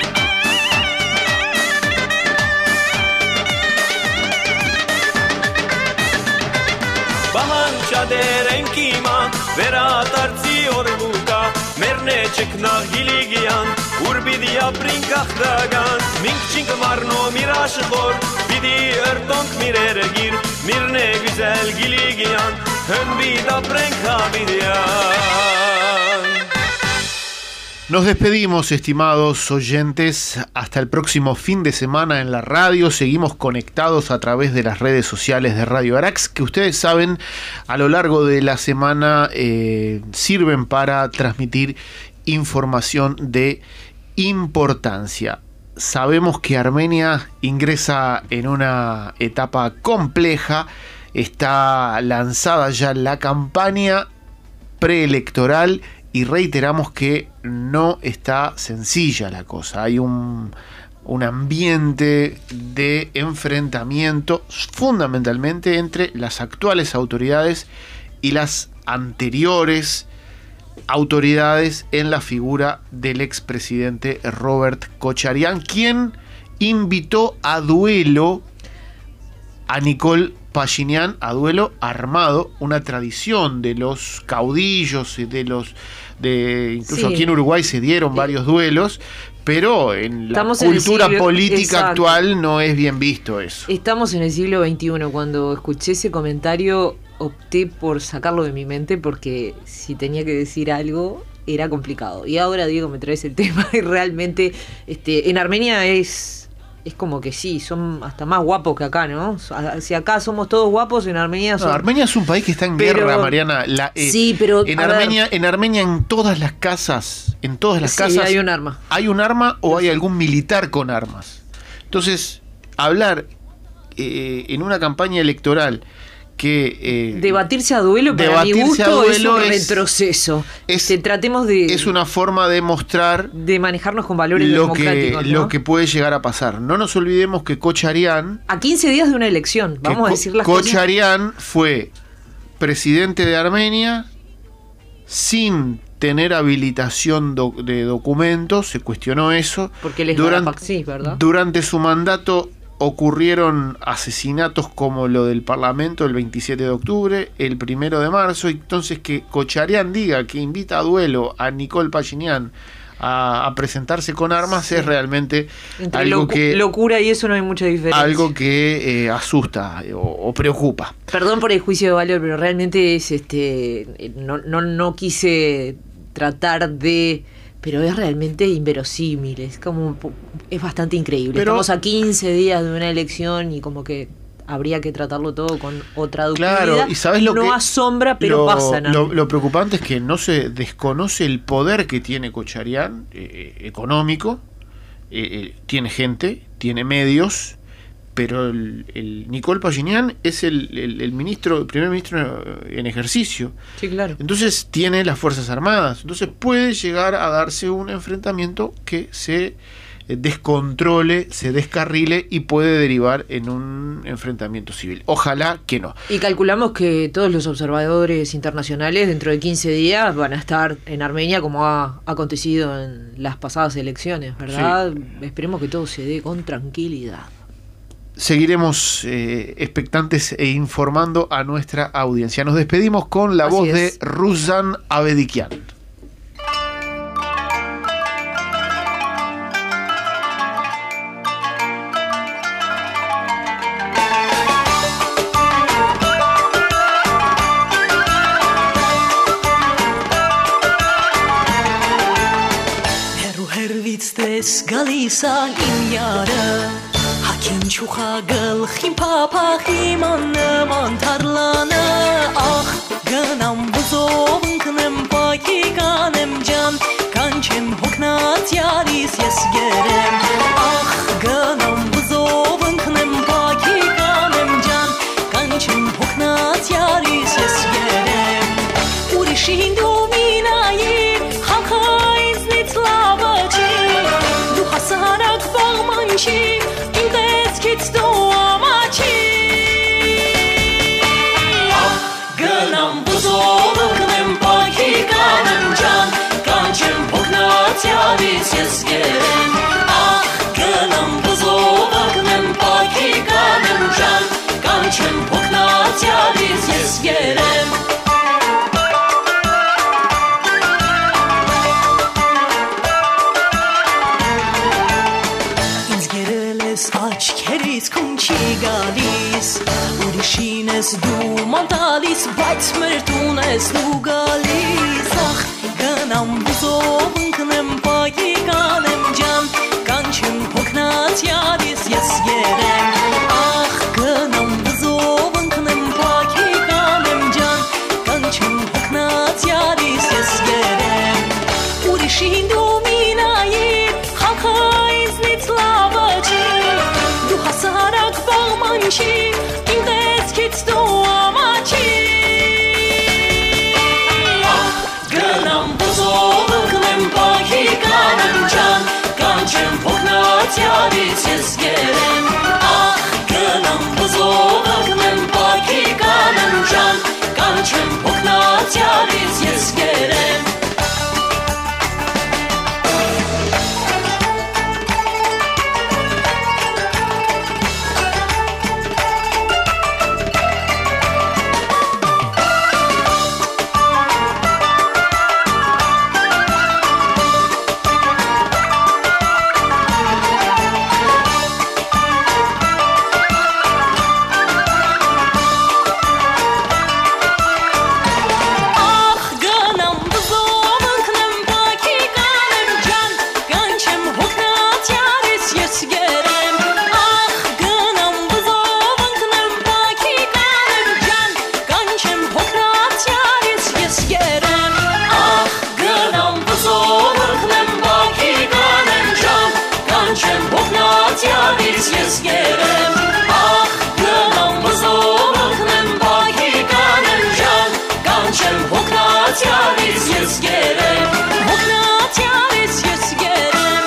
Bahan çaderen kima vera tartsi ormuka merne çekna giligian urbi dia prinkachtagan minkçink marno miraşkhor bidi ertonk mireregir mirne güzel giligian hön bida prenka bidyan Nos despedimos, estimados oyentes, hasta el próximo fin de semana en la radio. Seguimos conectados a través de las redes sociales de Radio Arax, que ustedes saben, a lo largo de la semana eh, sirven para transmitir información de importancia. Sabemos que Armenia ingresa en una etapa compleja, está lanzada ya la campaña preelectoral y reiteramos que no está sencilla la cosa. Hay un, un ambiente de enfrentamiento fundamentalmente entre las actuales autoridades y las anteriores autoridades en la figura del expresidente Robert Kocharian, quien invitó a duelo a Nikol Pashinyan a duelo armado, una tradición de los caudillos y de los de incluso Sí. aquí en Uruguay se dieron varios duelos, pero en la Estamos en el cultura siglo- política exacto. actual no es bien visto eso. Estamos en el siglo veintiuno. Cuando escuché ese comentario opté por sacarlo de mi mente porque si tenía que decir algo era complicado. Y ahora, Diego, me traes el tema y realmente este, en Armenia es, es como que sí, son hasta más guapos que acá, ¿no? Si acá somos todos guapos, en Armenia No, son... Armenia es un país que está en Pero- guerra, Mariana. La, eh, Sí, pero, en a ver. Armenia, en Armenia, en todas las casas, en todas las Sí, casas hay un arma. hay un arma o hay algún militar con armas. Entonces, hablar eh, en una campaña electoral que eh, Debatirse a duelo, para mi debatirse a gusto, es duelo un es- retroceso. Este, tratemos de, es una forma de mostrar de manejarnos con valores lo que, democráticos, ¿no? lo que puede llegar a pasar. No nos olvidemos que Kocharian, A quince días de una elección, que vamos a Ko- decir las cosas. Kocharian fue presidente de Armenia sin tener habilitación do- de documentos, se cuestionó eso. Porque les Durante- da sí, ¿verdad? Durante su mandato ocurrieron asesinatos como lo del Parlamento el veintisiete de octubre, el primero de marzo, entonces que Kocharian diga que invita a duelo a Nikol Pashinyan a, a presentarse con armas es realmente Entre algo locu- que locura y eso no hay mucha diferencia. algo que eh, asusta o, o preocupa. Perdón por el juicio de valor, pero realmente es este eh, no, no, no quise tratar de, pero es realmente inverosímil, es como es bastante increíble. Pero- Estamos a quince días de una elección y como que habría que tratarlo todo con otra ductilidad. Claro, y sabes lo no que asombra, pero lo, pasa. ¿no? Lo, lo preocupante es que no se desconoce el poder que tiene Kocharian eh, económico, eh, eh, tiene gente, tiene medios, pero el, el Nikol Pashinyan es el, el, el ministro, el primer ministro en ejercicio. Sí, claro. Entonces tiene las Fuerzas Armadas. Entonces puede llegar a darse un enfrentamiento que se eh, descontrole, se descarrile y puede derivar en un enfrentamiento civil. Ojalá que no. Y calculamos que todos los observadores internacionales dentro de quince días van a estar en Armenia como ha acontecido en las pasadas elecciones, ¿verdad? Esperemos que todo se dé con tranquilidad. Seguiremos eh, expectantes e informando a nuestra audiencia. Nos despedimos con la Así voz es. de Ruzan Avedikian. Հերու հերվից տես գալիս ալ իմ յարը Հակին չուխա գլխին պապախի մաննման թարլանը Ախ գնամ բուզով ընկնեմ պակի կանեմ ջան Կանչեմ հոգնած յարիս ես գերեմ Ախ գնամ բուզով ընկնեմ պակի կանեմ ջան Կանչեմ հոգնած յարիս ես գերեմ Ուրիշին դու մինայի հախայից նից լավը չի Դու հասարակ բաղման չի Իմ տեսքից դու ամաչի Գնամ բուզով ընկնեմ պայքի կանեմ ջան Կանչեմ փոքնած յարից ես գերեմ Ախ գնամ բուզով ընկնեմ պայքի կանեմ ջան Կանչեմ փոքնած յարից ես գերեմ Աչքերից քուն չի գալիս Ուրիշին ես դու ման տալիս Բայց մեր տուն ես դու գալիս Ախ գնամ բուզով ընկնեմ պայքի կանեմ ջան Կանչեմ հոգնած յարիս ես գերեմ Ախ գնամ բուզով ընկնեմ պայքի կանեմ ջան Կանչեմ հոգնած յարիս ես գերեմ Ուրիշին դու մինայի հախայից նից լավը չի Դու հասարակ բաղման չի, իմ տեսքից դու ամաչի Գնամ բուզով ընկնեմ պայքի կանեմ ջան Կանչեմ փոքնած յարից ես գերեմ Ախ գնամ բուզով ընկնեմ պայքի կանեմ ջան Կանչեմ փոքնած յարից ես գերեմ yes gerem Moknatialis yes gerem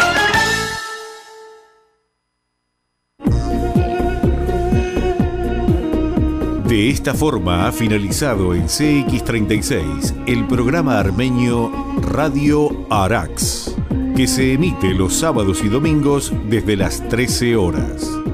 De esta forma ha finalizado en C X treinta y seis el programa armenio Radio Arax, que se emite los sábados y domingos desde las trece horas.